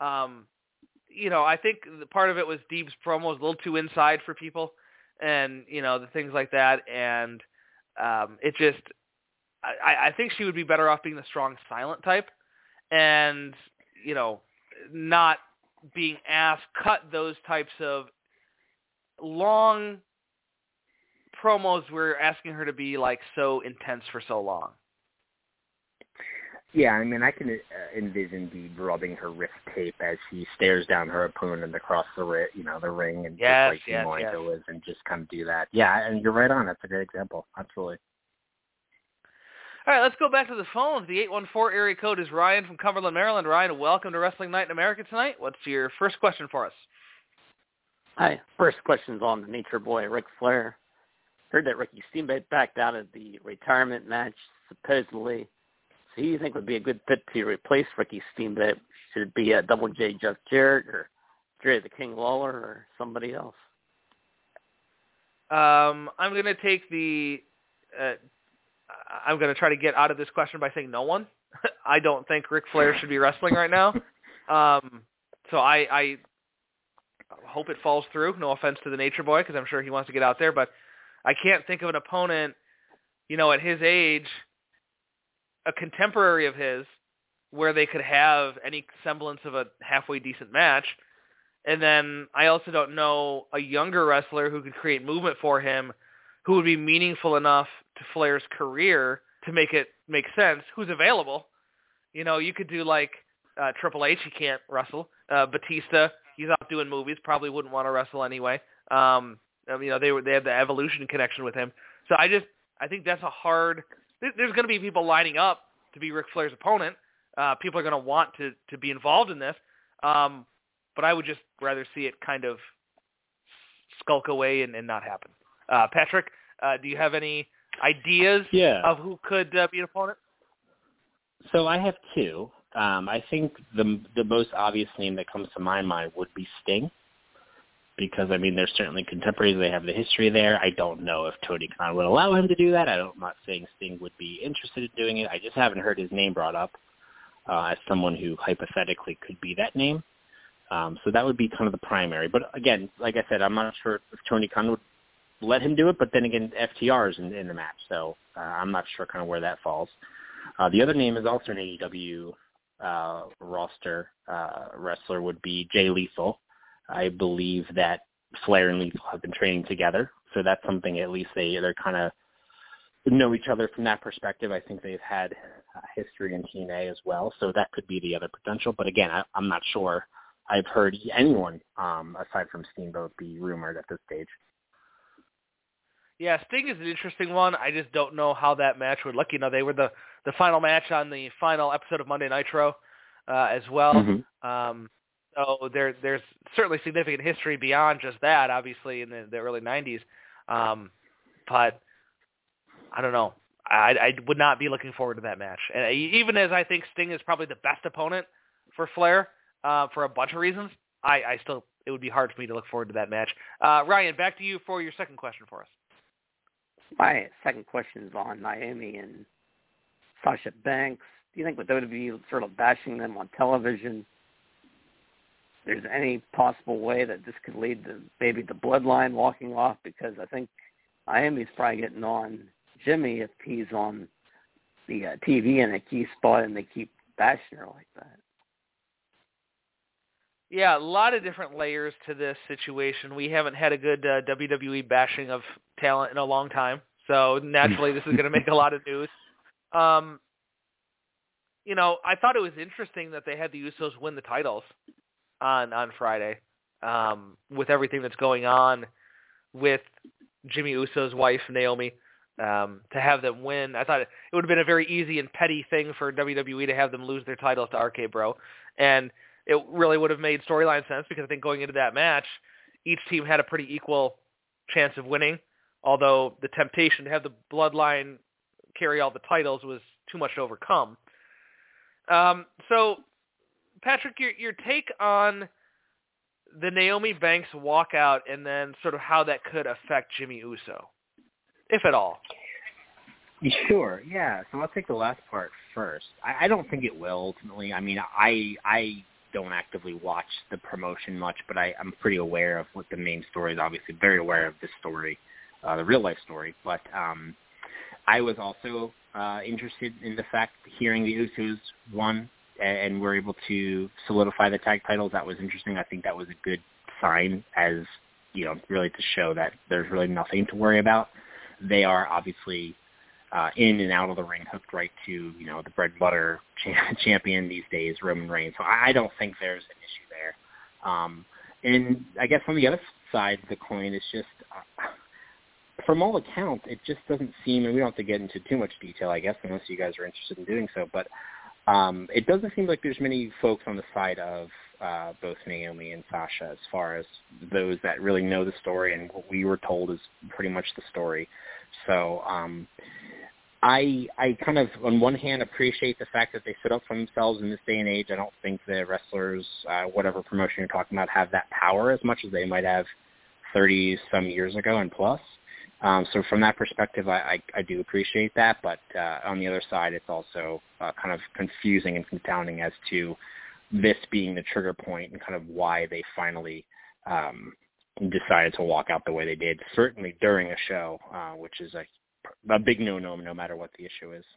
I think the part of it was Deeb's promo was a little too inside for people and, the things like that. And it just, I think she would be better off being the strong, silent type and, not being asked, cut those types of long promos we're asking her to be like so intense for so long. Yeah, I mean, I can envision Deeb rubbing her wrist tape as she stares down her opponent across the ring, and just like Dean Malenko is, and just kind of do that. Yeah, and you're right on. That's a great example. Absolutely. All right, let's go back to the phones. The 814 area code is Ryan from Cumberland, Maryland. Ryan, welcome to Wrestling Night in America tonight. What's your first question for us? Hi. First question's on the Nature Boy, Ric Flair. Heard that Ricky Steamboat backed out of the retirement match, supposedly. So who do you think would be a good fit to replace Ricky Steamboat? Should it be Double J Jeff Jarrett or Jerry the King Lawler or somebody else? I'm going to take the... I'm going to try to get out of this question by saying no one. I don't think Ric Flair should be wrestling right now. So I hope it falls through. No offense to the Nature Boy, because I'm sure he wants to get out there, but I can't think of an opponent, at his age, a contemporary of his, where they could have any semblance of a halfway decent match. And then I also don't know a younger wrestler who could create movement for him who would be meaningful enough to Flair's career to make it make sense, who's available. You could do like Triple H, he can't wrestle. Batista, he's out doing movies, probably wouldn't want to wrestle anyway. They have the Evolution connection with him. So I think that's a hard... There's going to be people lining up to be Ric Flair's opponent. People are going to want to be involved in this. But I would just rather see it kind of skulk away and not happen. Patrick, do you have any ideas of who could be an opponent? So I have two. I think the most obvious name that comes to my mind would be Sting, because, they're certainly contemporaries. They have the history there. I don't know if Tony Khan would allow him to do that. I'm not saying Sting would be interested in doing it. I just haven't heard his name brought up as someone who hypothetically could be that name. So that would be kind of the primary. But, again, like I said, I'm not sure if Tony Khan would let him do it, but then again, FTR is in the match, so I'm not sure kind of where that falls. The other name is also an AEW roster wrestler, would be Jay Lethal. I believe that Flair and Lethal have been training together, so that's something at least they're kind of know each other from that perspective. I think they've had history in TNA as well, so that could be the other potential. But again, I'm not sure I've heard anyone aside from Steamboat be rumored at this stage. Yeah, Sting is an interesting one. I just don't know how that match would look. They were the final match on the final episode of Monday Nitro as well. Mm-hmm. So there's certainly significant history beyond just that, obviously, in the early 90s. But I don't know. I would not be looking forward to that match. And even as I think Sting is probably the best opponent for Flair for a bunch of reasons, it would be hard for me to look forward to that match. Ryan, back to you for your second question for us. My second question is on Naomi and Sasha Banks. Do you think with WWE sort of bashing them on television, there's any possible way that this could lead to maybe the bloodline walking off? Because I think Naomi's probably getting on Jimmy if he's on the TV in a key spot and they keep bashing her like that. Yeah, a lot of different layers to this situation. We haven't had a good WWE bashing of talent in a long time, so naturally this is going to make a lot of news. I thought it was interesting that they had the Usos win the titles on Friday, with everything that's going on with Jimmy Uso's wife, Naomi, to have them win. I thought it would have been a very easy and petty thing for WWE to have them lose their titles to RK Bro. And it really would have made storyline sense because I think going into that match, each team had a pretty equal chance of winning, although the temptation to have the Bloodline carry all the titles was too much to overcome. So, Patrick, your take on the Naomi Banks walkout and then sort of how that could affect Jimmy Uso, if at all. Sure, yeah. So I'll take the last part first. I don't think it will ultimately. I mean, I don't actively watch the promotion much, but I'm pretty aware of what the main story is, obviously very aware of this story, the real-life story. But I was also interested in the fact that hearing the Usos won and were able to solidify the tag titles. That was interesting. I think that was a good sign as, really to show that there's really nothing to worry about. They are obviously in and out of the ring, hooked right to, the bread and butter champion these days, Roman Reigns. So I don't think there's an issue there. And I guess on the other side of the coin, it's just, from all accounts, it just doesn't seem, and we don't have to get into too much detail, I guess, unless you guys are interested in doing so, but it doesn't seem like there's many folks on the side of both Naomi and Sasha as far as those that really know the story, and what we were told is pretty much the story. So I kind of, on one hand, appreciate the fact that they stood up for themselves in this day and age. I don't think the wrestlers, whatever promotion you're talking about, have that power as much as they might have 30-some years ago and plus. So from that perspective, I do appreciate that. But on the other side, it's also kind of confusing and confounding as to this being the trigger point and kind of why they finally decided to walk out the way they did, certainly during a show, which is a big no-no matter what the issue is.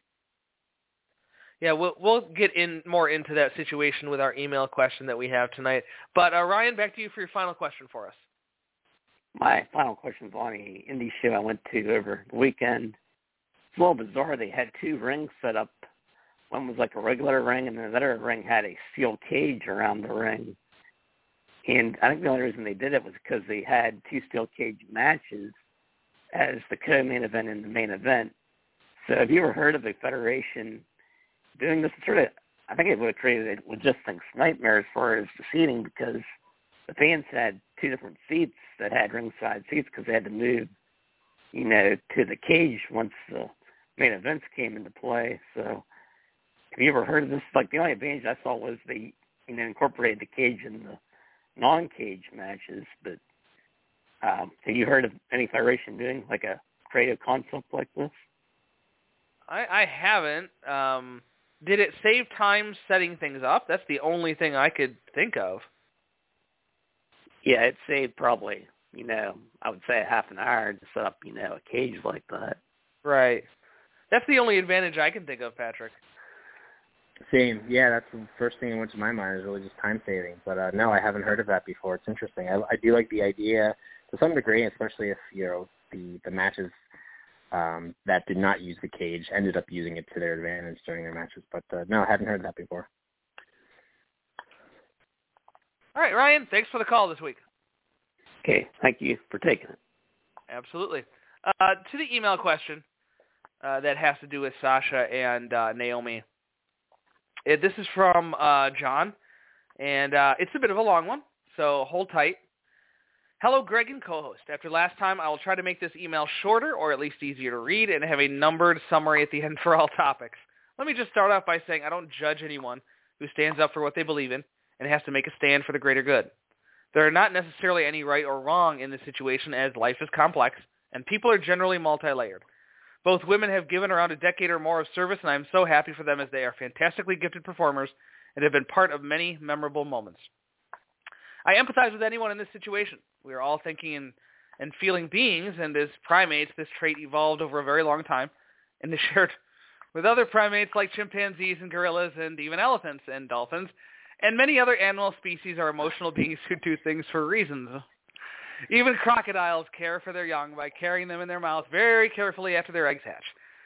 Yeah, we'll get more into that situation with our email question that we have tonight. But Ryan, back to you for your final question for us. My final question is on the indie show I went to over the weekend. It's a little bizarre. They had two rings set up. One was like a regular ring, and the other ring had a steel cage around the ring. And I think the only reason they did it was because they had two steel cage matches as the co-main event and the main event. So have you ever heard of the Federation doing this? I think it would have created a logistics nightmare as far as the seating, because the fans had two different seats that had ringside seats because they had to move, to the cage once the main events came into play. So have you ever heard of this? Like, the only advantage I saw was they, incorporated the cage in the non-cage matches. But have you heard of any Federation doing like a creative concept like this? I haven't. Did it save time setting things up? That's the only thing I could think of. Yeah, it saved probably, I would say a half an hour to set up, a cage like that. Right. That's the only advantage I can think of, Patrick. Same. Yeah, that's the first thing that went to my mind is really just time saving. But no, I haven't heard of that before. It's interesting. I do like the idea to some degree, especially if, the matches that did not use the cage ended up using it to their advantage during their matches. But no, I hadn't heard that before. All right, Ryan, thanks for the call this week. Okay, thank you for taking it. Absolutely. To the email question that has to do with Sasha and Naomi. This is from John, and it's a bit of a long one, so hold tight. Hello, Greg and co-host. After last time, I will try to make this email shorter or at least easier to read and have a numbered summary at the end for all topics. Let me just start off by saying I don't judge anyone who stands up for what they believe in and has to make a stand for the greater good. There are not necessarily any right or wrong in this situation, as life is complex, and people are generally multi-layered. Both women have given around a decade or more of service, and I am so happy for them as they are fantastically gifted performers and have been part of many memorable moments. I empathize with anyone in this situation. We are all thinking and feeling beings, and as primates, this trait evolved over a very long time and is shared with other primates like chimpanzees and gorillas and even elephants and dolphins. And many other animal species are emotional beings who do things for reasons. Even crocodiles care for their young by carrying them in their mouth very carefully after their eggs hatch.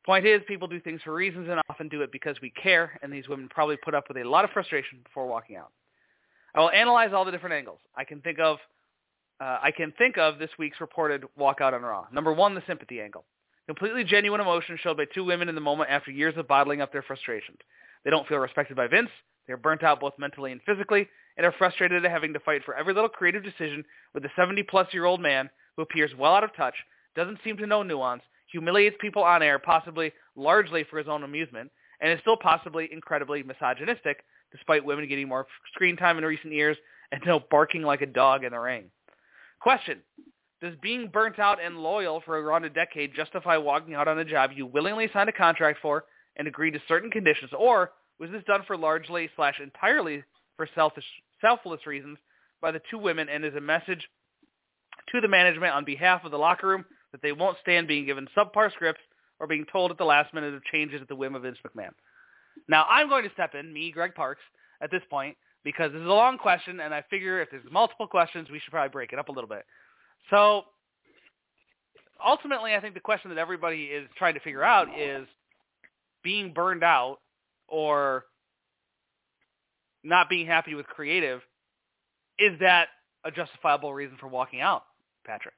Point is, people do things for reasons and often do it because we care, and these women probably put up with a lot of frustration before walking out. I will analyze all the different angles I can think of this week's reported walkout on Raw. Number one, the sympathy angle. Completely genuine emotion showed by two women in the moment after years of bottling up their frustrations. They don't feel respected by Vince. They're burnt out both mentally and physically, and are frustrated at having to fight for every little creative decision with a 70-plus-year-old man who appears well out of touch, doesn't seem to know nuance, humiliates people on air, possibly largely for his own amusement, and is still possibly incredibly misogynistic, despite women getting more screen time in recent years and no barking like a dog in the ring. Question: does being burnt out and loyal for around a decade justify walking out on a job you willingly signed a contract for and agreed to certain conditions, or was this done for largely/entirely for selfless reasons by the two women and is a message to the management on behalf of the locker room that they won't stand being given subpar scripts or being told at the last minute of changes at the whim of Vince McMahon? Now, I'm going to step in, me, Greg Parks, at this point, because this is a long question, and I figure if there's multiple questions, we should probably break it up a little bit. So, ultimately, I think the question that everybody is trying to figure out is being burned out or not being happy with creative, is that a justifiable reason for walking out, Patrick?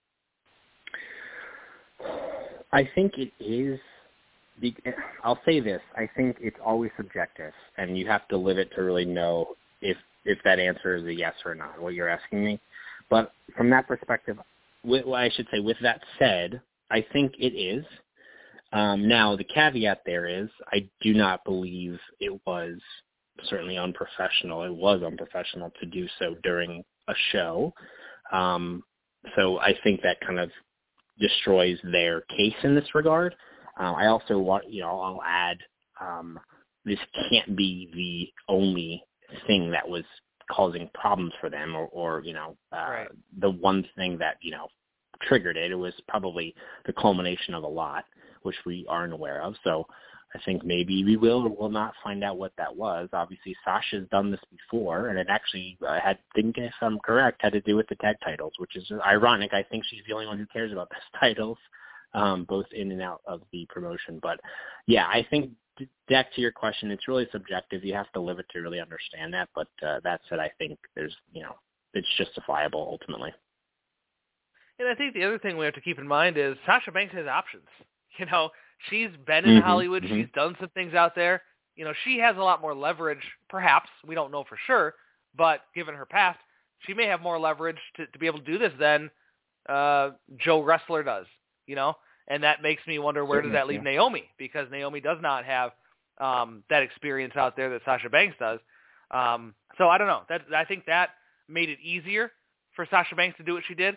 I think it is. I'll say this. I think it's always subjective, and you have to live it to really know if that answer is a yes or not, what you're asking me. But from that perspective, with that said, I think it is. Now, the caveat there is I do not believe it was certainly unprofessional. It was unprofessional to do so during a show. So I think that kind of destroys their case in this regard. I also want, I'll add, this can't be the only thing that was causing problems for them or right. The one thing that, triggered it. It was probably the culmination of a lot, which we aren't aware of. So I think maybe we will or will not find out what that was. Obviously, Sasha's done this before, and it actually if I'm correct, had to do with the tag titles, which is ironic. I think she's the only one who cares about those titles, both in and out of the promotion. But, yeah, I think back to your question, it's really subjective. You have to live it to really understand that. But that said, I think there's, it's justifiable ultimately. And I think the other thing we have to keep in mind is Sasha Banks has options. She's been in Hollywood. Mm-hmm. She's done some things out there. She has a lot more leverage, perhaps. We don't know for sure. But given her past, she may have more leverage to be able to do this than Joe Wrestler does, And that makes me wonder, where does that leave Naomi? Because Naomi does not have that experience out there that Sasha Banks does. So I don't know. I think that made it easier for Sasha Banks to do what she did.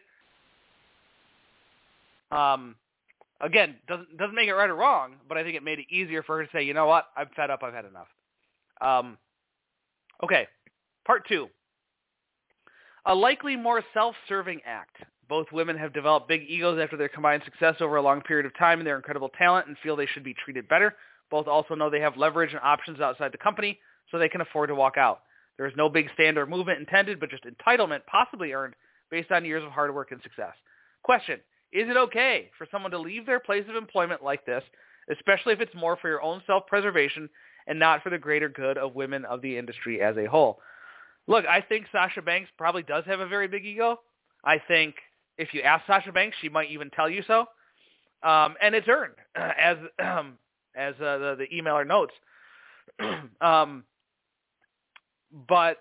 Again, doesn't make it right or wrong, but I think it made it easier for her to say, you know what, I'm fed up, I've had enough. Okay, part 2. A likely more self-serving act. Both women have developed big egos after their combined success over a long period of time and their incredible talent and feel they should be treated better. Both also know they have leverage and options outside the company, so they can afford to walk out. There is no big stand or movement intended, but just entitlement possibly earned based on years of hard work and success. Question: is it okay for someone to leave their place of employment like this, especially if it's more for your own self-preservation and not for the greater good of women of the industry as a whole? Look, I think Sasha Banks probably does have a very big ego. I think if you ask Sasha Banks, she might even tell you so. And it's earned, as the emailer notes. But,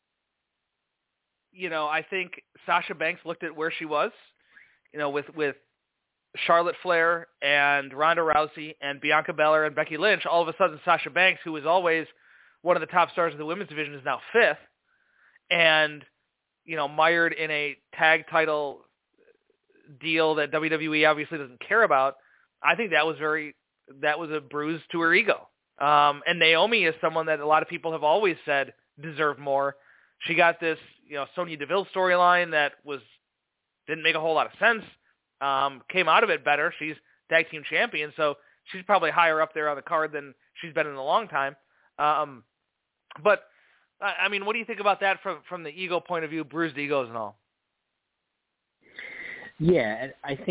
I think Sasha Banks looked at where she was, with Charlotte Flair and Ronda Rousey and Bianca Belair and Becky Lynch. All of a sudden, Sasha Banks, who was always one of the top stars of the women's division, is now 5th. And, mired in a tag title deal that WWE obviously doesn't care about. I think that was a bruise to her ego. And Naomi is someone that a lot of people have always said deserved more. She got this, Sonya Deville storyline that didn't make a whole lot of sense. Came out of it better. She's tag team champion, so she's probably higher up there on the card than she's been in a long time. But I mean, what do you think about that from the ego point of view, bruised egos and all? Yeah, I think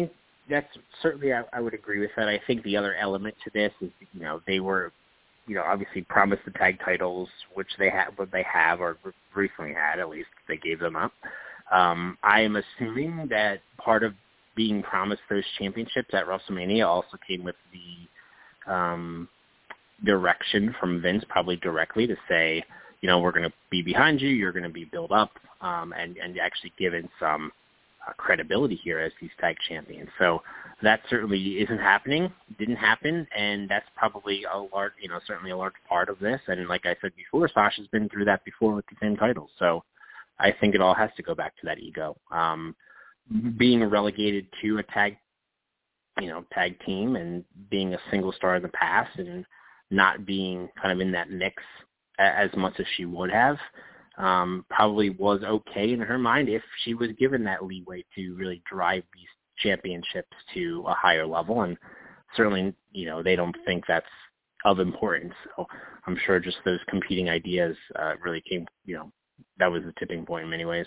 that's certainly I would agree with that. I think the other element to this is, they were, obviously promised the tag titles, which they have or recently had, at least they gave them up. I am assuming that part of being promised those championships at WrestleMania also came with the direction from Vince, probably directly, to say, we're going to be behind you, you're going to be built up, and actually given some credibility here as these tag champions. So that certainly didn't happen, and that's probably certainly a large part of this. And like I said before, Sasha's been through that before with the same titles. So I think it all has to go back to that ego. Being relegated to a tag team and being a single star in the past and not being kind of in that mix as much as she would have, probably was okay in her mind if she was given that leeway to really drive these championships to a higher level. And certainly, they don't think that's of importance. So I'm sure just those competing ideas really came, that was the tipping point in many ways.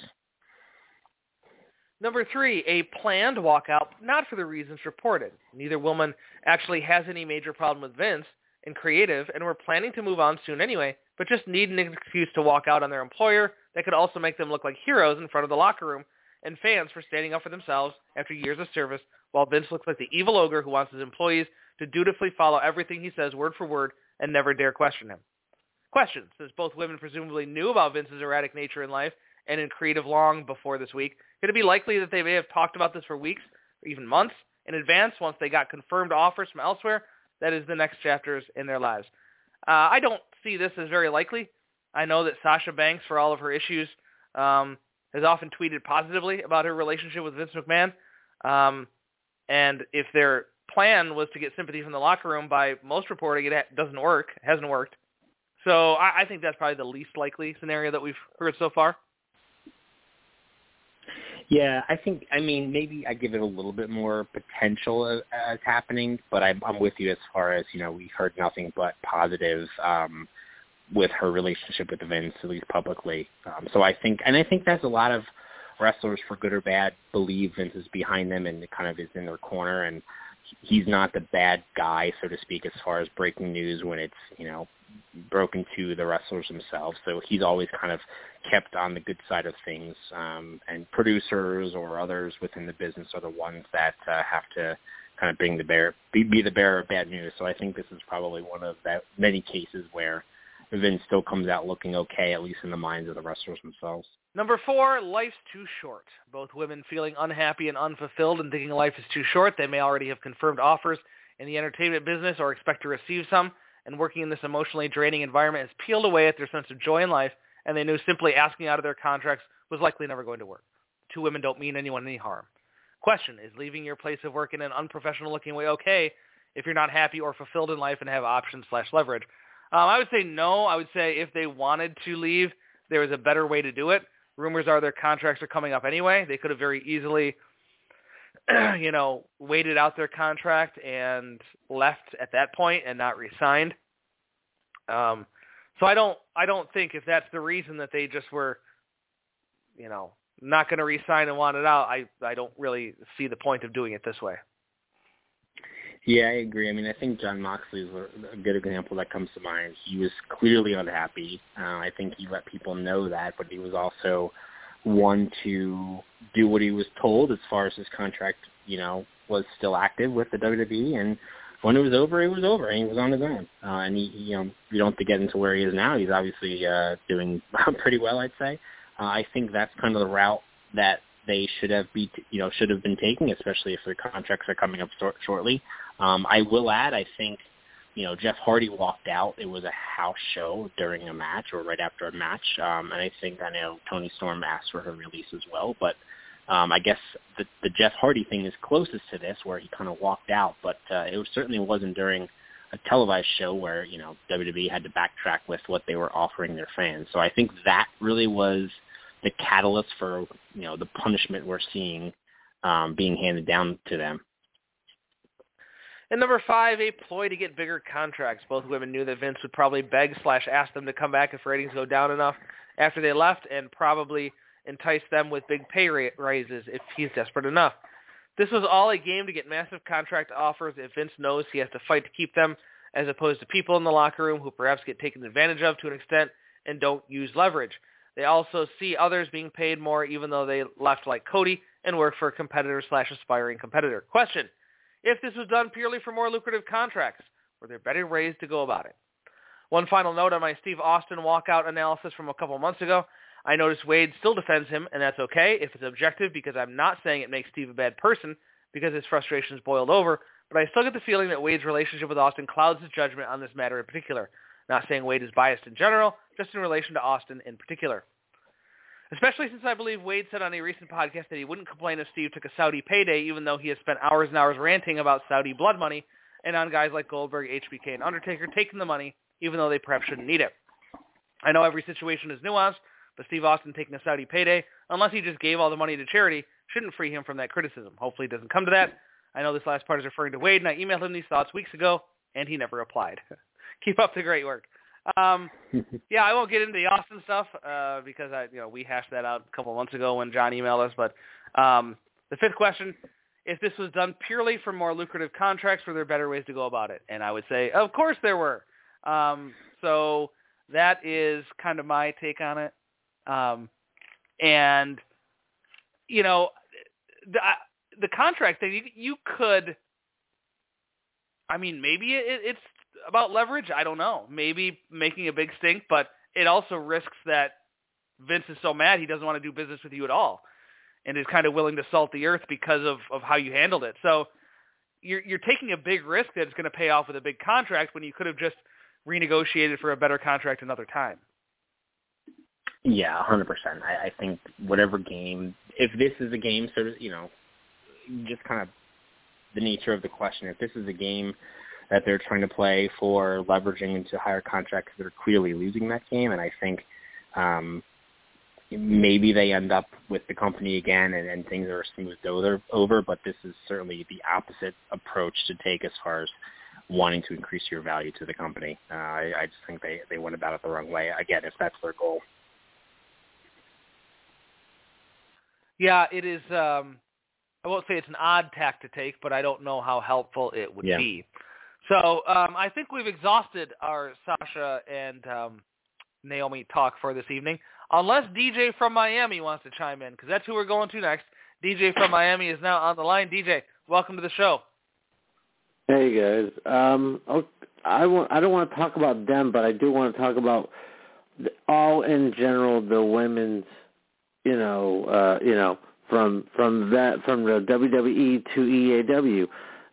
Number 3, a planned walkout, not for the reasons reported. Neither woman actually has any major problem with Vince and creative, and were planning to move on soon anyway, but just need an excuse to walk out on their employer that could also make them look like heroes in front of the locker room and fans for standing up for themselves after years of service, while Vince looks like the evil ogre who wants his employees to dutifully follow everything he says word for word and never dare question him. Question, since both women presumably knew about Vince's erratic nature in life and in creative long before this week, could it be likely that they may have talked about this for weeks or even months in advance once they got confirmed offers from elsewhere? That is the next chapters in their lives. I don't see this as very likely. I know that Sasha Banks, for all of her issues, has often tweeted positively about her relationship with Vince McMahon. And if their plan was to get sympathy from the locker room, by most reporting, it hasn't worked. So I think that's probably the least likely scenario that we've heard so far. Yeah, maybe I give it a little bit more potential as happening, but I'm with you as far as, we've heard nothing but positive with her relationship with Vince, at least publicly. So I think that's a lot of wrestlers, for good or bad, believe Vince is behind them and kind of is in their corner, and he's not the bad guy, so to speak, as far as breaking news when it's, broken to the wrestlers themselves. So he's always kind of kept on the good side of things, and producers or others within the business are the ones that have to kind of be the bearer of bad news. So I think this is probably one of that many cases where Vince still comes out looking okay, at least in the minds of the wrestlers themselves. Number 4, life's too short. Both women feeling unhappy and unfulfilled and thinking life is too short. They may already have confirmed offers in the entertainment business or expect to receive some, and working in this emotionally draining environment has peeled away at their sense of joy in life, and they knew simply asking out of their contracts was likely never going to work. 2 women don't mean anyone any harm. Question, is leaving your place of work in an unprofessional-looking way okay if you're not happy or fulfilled in life and have options/leverage? I would say no. I would say if they wanted to leave, there was a better way to do it. Rumors are their contracts are coming up anyway. They could have very easily, waited out their contract and left at that point and not re-signed. So I don't think if that's the reason that they just were, not going to re-sign and want it out, I don't really see the point of doing it this way. Yeah, I agree. I think Jon Moxley is a good example that comes to mind. He was clearly unhappy. I think he let people know that, but he was also one to do what he was told as far as his contract, was still active with the WWE. And when it was over, and he was on his own. And he, you don't have to get into where he is now. He's obviously doing pretty well, I'd say. I think that's kind of the route that they should have been taking, especially if their contracts are coming up shortly. I will add, I think, Jeff Hardy walked out. It was a house show during a match or right after a match. And I know Toni Storm asked for her release as well. But I guess the Jeff Hardy thing is closest to this, where he kind of walked out. But it certainly wasn't during a televised show where, WWE had to backtrack with what they were offering their fans. So I think that really was the catalyst for, the punishment we're seeing being handed down to them. And number 5, a ploy to get bigger contracts. Both women knew that Vince would probably beg/ask them to come back if ratings go down enough after they left, and probably entice them with big pay raises if he's desperate enough. This was all a game to get massive contract offers if Vince knows he has to fight to keep them, as opposed to people in the locker room who perhaps get taken advantage of to an extent and don't use leverage. They also see others being paid more even though they left like Cody and work for a competitor/aspiring competitor. Question: if this was done purely for more lucrative contracts, were there better ways to go about it? One final note on my Steve Austin walkout analysis from a couple months ago. I noticed Wade still defends him, and that's okay if it's objective, because I'm not saying it makes Steve a bad person because his frustrations boiled over, but I still get the feeling that Wade's relationship with Austin clouds his judgment on this matter in particular. Not saying Wade is biased in general, just in relation to Austin in particular. Especially since I believe Wade said on a recent podcast that he wouldn't complain if Steve took a Saudi payday, even though he has spent hours and hours ranting about Saudi blood money and on guys like Goldberg, HBK, and Undertaker taking the money, even though they perhaps shouldn't need it. I know every situation is nuanced, but Steve Austin taking a Saudi payday, unless he just gave all the money to charity, shouldn't free him from that criticism. Hopefully it doesn't come to that. I know this last part is referring to Wade, and I emailed him these thoughts weeks ago, and he never replied. Keep up the great work. Yeah, I won't get into the Austin stuff because we hashed that out a couple of months ago when John emailed us. But the fifth question: if this was done purely for more lucrative contracts, were there better ways to go about it? And I would say, of course there were. So that is kind of my take on it. And the contract thing, you could. I mean, maybe it's about leverage. I don't know. Maybe making a big stink, but it also risks that Vince is so mad he doesn't want to do business with you at all, and is kind of willing to salt the earth because of how you handled it. So you're taking a big risk that it's going to pay off with a big contract when you could have just renegotiated for a better contract another time. Yeah, 100%. I think whatever game, if this is a game, sort of, just kind of the nature of the question, if this is a game that they're trying to play for leveraging into higher contracts, they're clearly losing that game, and I think maybe they end up with the company again and things are smoothed over, but this is certainly the opposite approach to take as far as wanting to increase your value to the company. I just think they went about it the wrong way, again, if that's their goal. Yeah, it is. I won't say it's an odd tack to take, but I don't know how helpful it would be. So I think we've exhausted our Sasha and Naomi talk for this evening, unless DJ from Miami wants to chime in, because that's who we're going to next. DJ from Miami is now on the line. DJ, welcome to the show. Hey, guys. I don't want to talk about them, but I do want to talk about all in general the women's. From the WWE to EAW,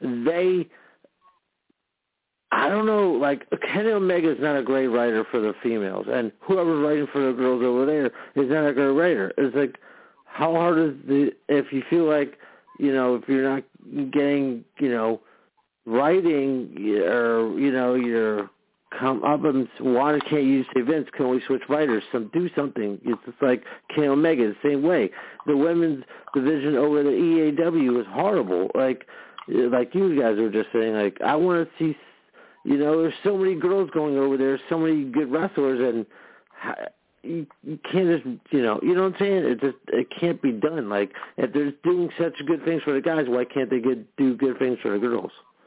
I don't know, like, Kenny Omega is not a great writer for the females, and whoever's writing for the girls over there is not a great writer. It's like, how hard is if you feel like, if you're not getting, writing, or, you're come up and why can't you say, Vince, can we switch writers? Do something. It's just like Kenny Omega, the same way. The women's division over the EAW is horrible. Like you guys were just saying, like, I want to see, there's so many girls going over there, so many good wrestlers, and you can't just, you know what I'm saying? It can't be done. Like, if they're doing such good things for the guys, why can't they do good things for the girls?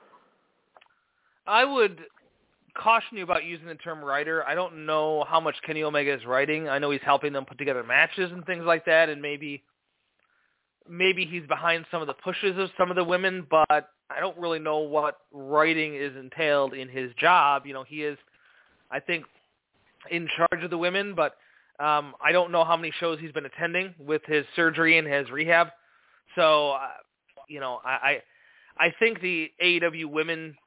I would caution you about using the term writer. I don't know how much Kenny Omega is writing. I know he's helping them put together matches and things like that, and maybe he's behind some of the pushes of some of the women, but I don't really know what writing is entailed in his job. He is, I think, in charge of the women, but I don't know how many shows he's been attending with his surgery and his rehab. So, I think the AEW women,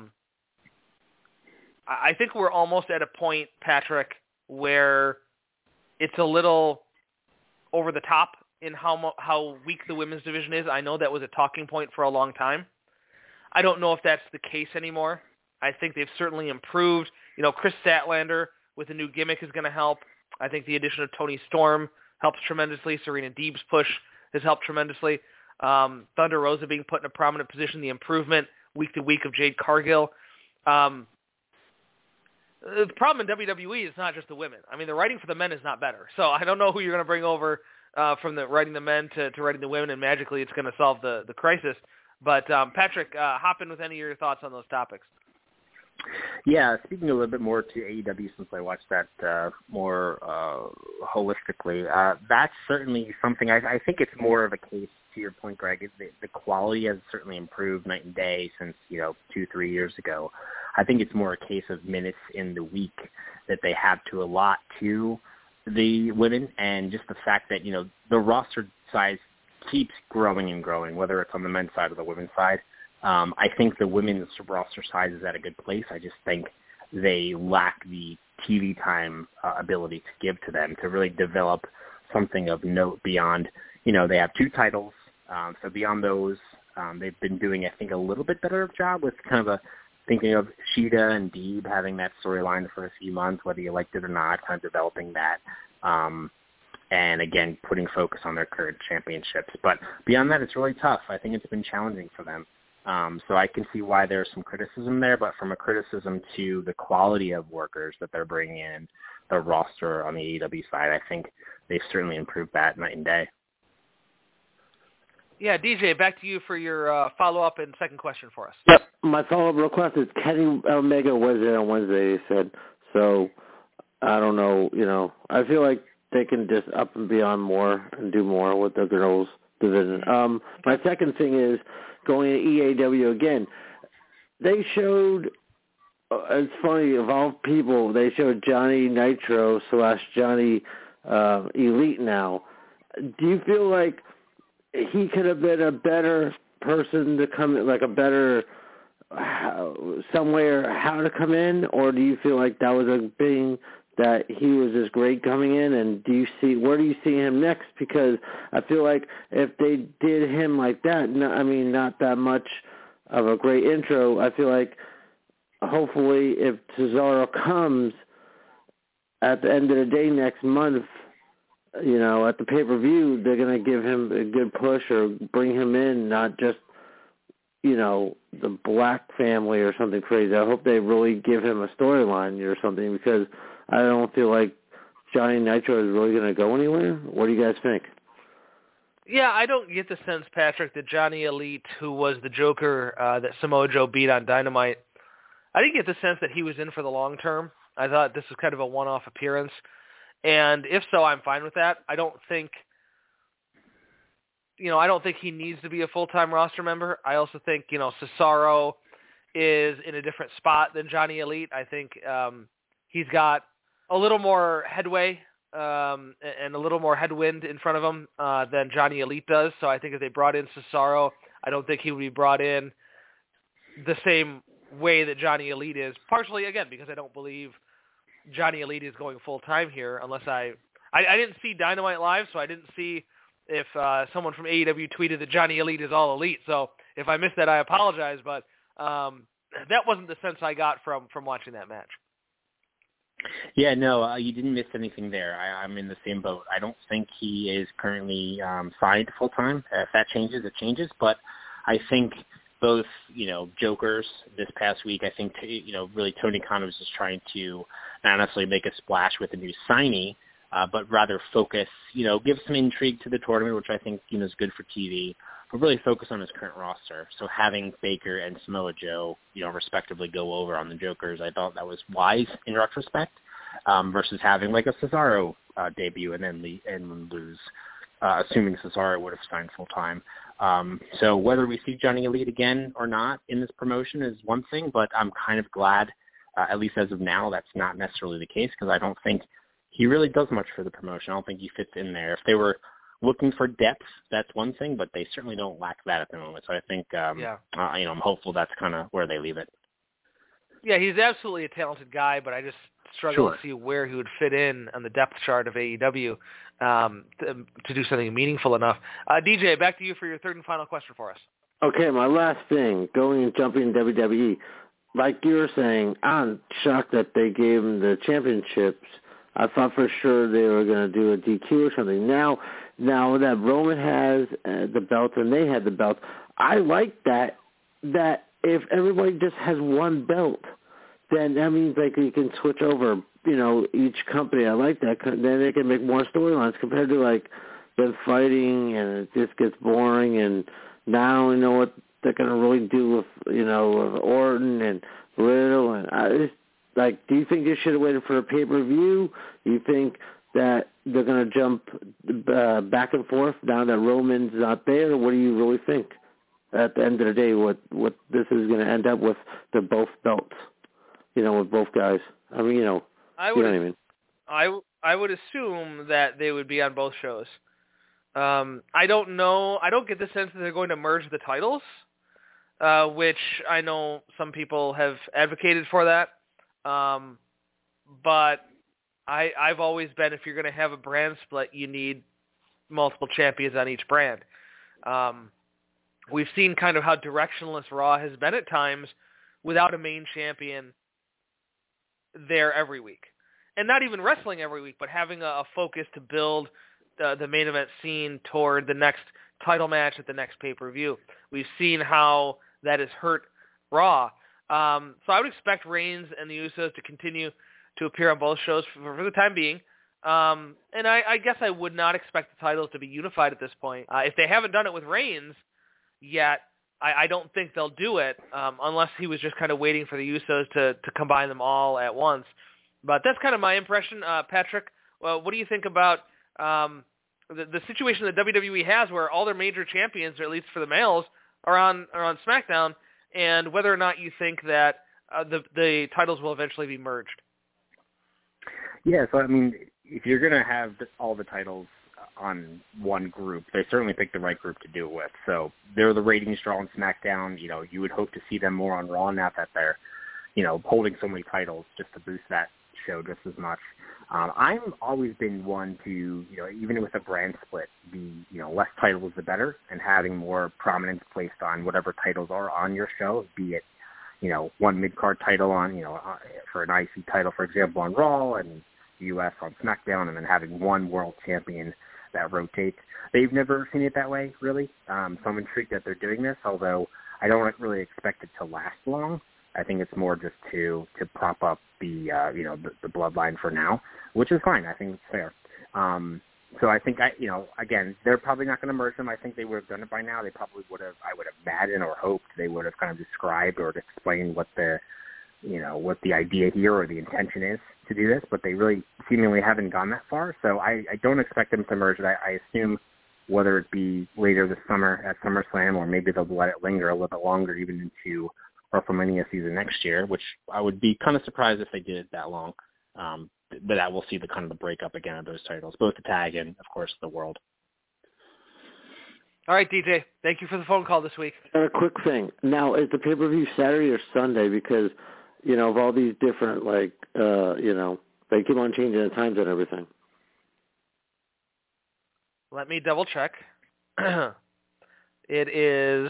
I think we're almost at a point, Patrick, where it's a little over the top in how weak the women's division is. I know that was a talking point for a long time. I don't know if that's the case anymore. I think they've certainly improved. Chris Statlander with a new gimmick is going to help. I think the addition of Toni Storm helps tremendously. Serena Deeb's push has helped tremendously. Thunder Rosa being put in a prominent position, the improvement week to week of Jade Cargill. The problem in WWE is not just the women. I mean, the writing for the men is not better. So I don't know who you're going to bring over from the writing the men to writing the women, and magically it's going to solve the crisis. But Patrick, hop in with any of your thoughts on those topics. Yeah, speaking a little bit more to AEW since I watched that more holistically, that's certainly something. I think it's more of a case, to your point, Greg, the quality has certainly improved night and day since 2-3 years ago. I think it's more a case of minutes in the week that they have to allot to the women, and just the fact that the roster size keeps growing and growing, whether it's on the men's side or the women's side. I think the women's roster size is at a good place. I just think they lack the TV time ability to give to them to really develop something of note beyond, they have 2 titles. So beyond those, they've been doing, I think, a little bit better of a job with kind of thinking of Shida and Deeb having that storyline for a few months, whether you liked it or not, kind of developing that. And again, putting focus on their current championships. But beyond that, it's really tough. I think it's been challenging for them. So I can see why there's some criticism there, but from a criticism to the quality of workers that they're bringing in, the roster on the AEW side, I think they've certainly improved that night and day. Yeah, DJ, back to you for your follow-up and second question for us. Yep, my follow-up request is Kenny Omega was there on Wednesday, they said. So I don't know, I feel like they can just up and beyond more and do more with the girls division. My second thing is going to EAW again. They showed, it's funny, of all people, they showed Johnny Nitro / Johnny Elite now. Do you feel like he could have been a better person to come in, like a better somewhere how to come in, or do you feel like that was a thing that he was just great coming in, and where do you see him next? Because I feel like if they did him like that, not that much of a great intro, I feel like hopefully if Cesaro comes at the end of the day next month, at the pay-per-view, they're going to give him a good push or bring him in, not just, the Black family or something crazy. I hope they really give him a storyline or something, because I don't feel like Johnny Nitro is really going to go anywhere. What do you guys think? Yeah, I don't get the sense, Patrick, that Johnny Elite, who was the Joker that Samoa Joe beat on Dynamite, I didn't get the sense that he was in for the long term. I thought this was kind of a one-off appearance. And if so, I'm fine with that. I don't think he needs to be a full-time roster member. I also think, Cesaro is in a different spot than Johnny Elite. I think he's got a little more headway and a little more headwind in front of him than Johnny Elite does. So I think if they brought in Cesaro, I don't think he would be brought in the same way that Johnny Elite is. Partially, again, because I don't believe Johnny Elite is going full-time here unless I didn't see Dynamite Live, so I didn't see if someone from AEW tweeted that Johnny Elite is all elite. So if I missed that, I apologize, but that wasn't the sense I got from watching that match. Yeah, no, you didn't miss anything there. I'm in the same boat. I don't think he is currently signed full-time. If that changes, it changes. But I think both, Jokers this past week, I think, really Tony Khan was just trying to not necessarily make a splash with a new signee, but rather focus, give some intrigue to the tournament, which I think, is good for TV, but really focus on his current roster. So having Baker and Samoa Joe, respectively go over on the Jokers, I thought that was wise in retrospect, versus having like a Cesaro debut and then lose, assuming Cesaro would have signed full-time. So whether we see Johnny Elite again or not in this promotion is one thing, but I'm kind of glad, at least as of now, that's not necessarily the case, because I don't think he really does much for the promotion. I don't think he fits in there. If they were looking for depth, that's one thing, but they certainly don't lack that at the moment. So I think, I'm hopeful that's kind of where they leave it. Yeah, he's absolutely a talented guy, but I just struggle to see where he would fit in on the depth chart of AEW to do something meaningful enough. DJ, back to you for your third and final question for us. Okay, my last thing, jumping to WWE. Like you were saying, I'm shocked that they gave him the championships. I thought for sure they were going to do a DQ or something. Now that Roman has the belt and they had the belt, I like that if everybody just has one belt, then that means like you can switch over, each company. I like that. Then they can make more storylines compared to like them fighting, and it just gets boring. And now I don't know what they're going to really do with, with Orton and Riddle. And do you think they should have waited for a pay-per-view? Do you think that they're going to jump back and forth now that Roman's not there? What do you really think? At the end of the day, what this is going to end up with the both belts, with both guys. I mean, I what I mean. I would assume that they would be on both shows. I don't know. I don't get the sense that they're going to merge the titles, which I know some people have advocated for that. But I've always been, if you're going to have a brand split, you need multiple champions on each brand. We've seen kind of how directionless Raw has been at times without a main champion there every week. And not even wrestling every week, but having a focus to build the main event scene toward the next title match at the next pay-per-view. We've seen how that has hurt Raw. So I would expect Reigns and the Usos to continue to appear on both shows for the time being. And I guess I would not expect the titles to be unified at this point. If they haven't done it with Reigns yet, I don't think they'll do it unless he was just kind of waiting for the Usos to combine them all at once. But that's kind of my impression. Patrick, what do you think about the situation that WWE has where all their major champions, or at least for the males, are on SmackDown, and whether or not you think that the titles will eventually be merged? Yeah, so I mean, if you're going to have all the titles on one group, they certainly picked the right group to do it with. So they're the ratings draw on SmackDown. You would hope to see them more on Raw now that they're, holding so many titles just to boost that show just as much. I've always been one to, even with a brand split, less titles the better, and having more prominence placed on whatever titles are on your show, be it, one mid-card title on, for an IC title, for example, on Raw, and U.S. on SmackDown, and then having one world champion that rotates. They've never seen it that way, really. So I'm intrigued that they're doing this, although I don't really expect it to last long. I think it's more just to prop up the bloodline for now, which is fine. I think it's fair. So I think again, they're probably not going to merge them. I think they would have done it by now. They probably would have. I would have imagined or hoped they would have kind of described or explained what the idea here or the intention is to do this, but they really seemingly haven't gone that far. So I don't expect them to merge it. I assume whether it be later this summer at SummerSlam, or maybe they'll let it linger a little bit longer, even into WrestleMania season next year, which I would be kind of surprised if they did it that long. But I will see the kind of the breakup again of those titles, both the tag and, of course, the world. All right, DJ, thank you for the phone call this week. A quick thing. Now, is the pay-per-view Saturday or Sunday? Because, of all these different, they keep on changing the times and everything. Let me double check. It is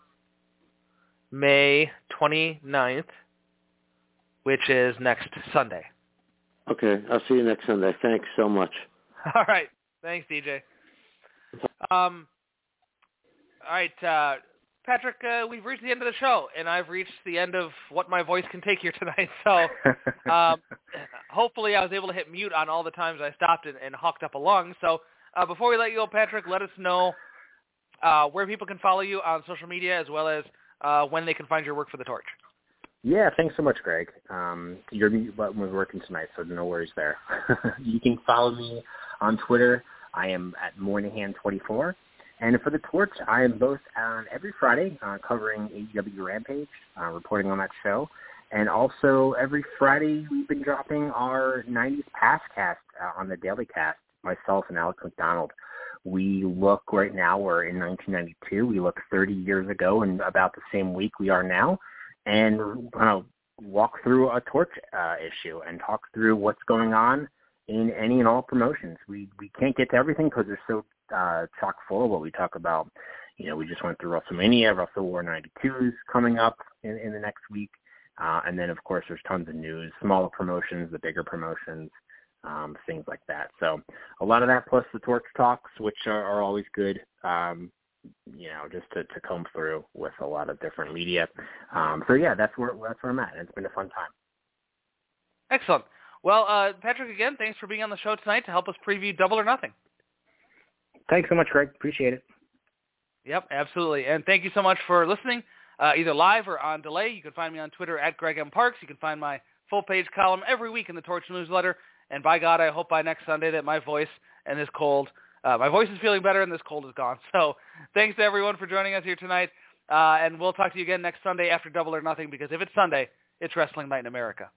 May 29th, which is next Sunday. Okay, I'll see you next Sunday. Thanks so much. All right. Thanks, DJ. All right, Patrick, we've reached the end of the show, and I've reached the end of what my voice can take here tonight. So hopefully I was able to hit mute on all the times I stopped and hawked up a lung. So before we let you go, Patrick, let us know where people can follow you on social media, as well as when they can find your work for The Torch. Yeah, thanks so much, Greg. Your mute button was working tonight, so no worries there. You can follow me on Twitter. I am at Moynihan24. And for The Torch, I am both on every Friday covering AEW Rampage, reporting on that show. And also every Friday we've been dropping our 90s Past Cast on the Daily Cast, myself and Alex McDonald. We look right now, we're in 1992. We look 30 years ago and about the same week we are now. And walk through a Torch issue and talk through what's going on in any and all promotions. We can't get to everything because they're so chock full of what we talk about. We just went through WrestleMania, Wrestle War 92 is coming up in the next week. And then, of course, there's tons of news, smaller promotions, the bigger promotions, things like that. So a lot of that plus the Torch talks, which are always good. Just to comb through with a lot of different media. So yeah, that's where I'm at. It's been a fun time. Excellent. Well, Patrick, again, thanks for being on the show tonight to help us preview Double or Nothing. Thanks so much, Greg. Appreciate it. Yep, absolutely. And thank you so much for listening, either live or on delay. You can find me on Twitter at Greg M. Parks. You can find my full-page column every week in the Torch newsletter. And by God, I hope by next Sunday that my voice and this cold, my voice is feeling better and this cold is gone. So thanks to everyone for joining us here tonight. And we'll talk to you again next Sunday after Double or Nothing, because if it's Sunday, it's Wrestling Night in America.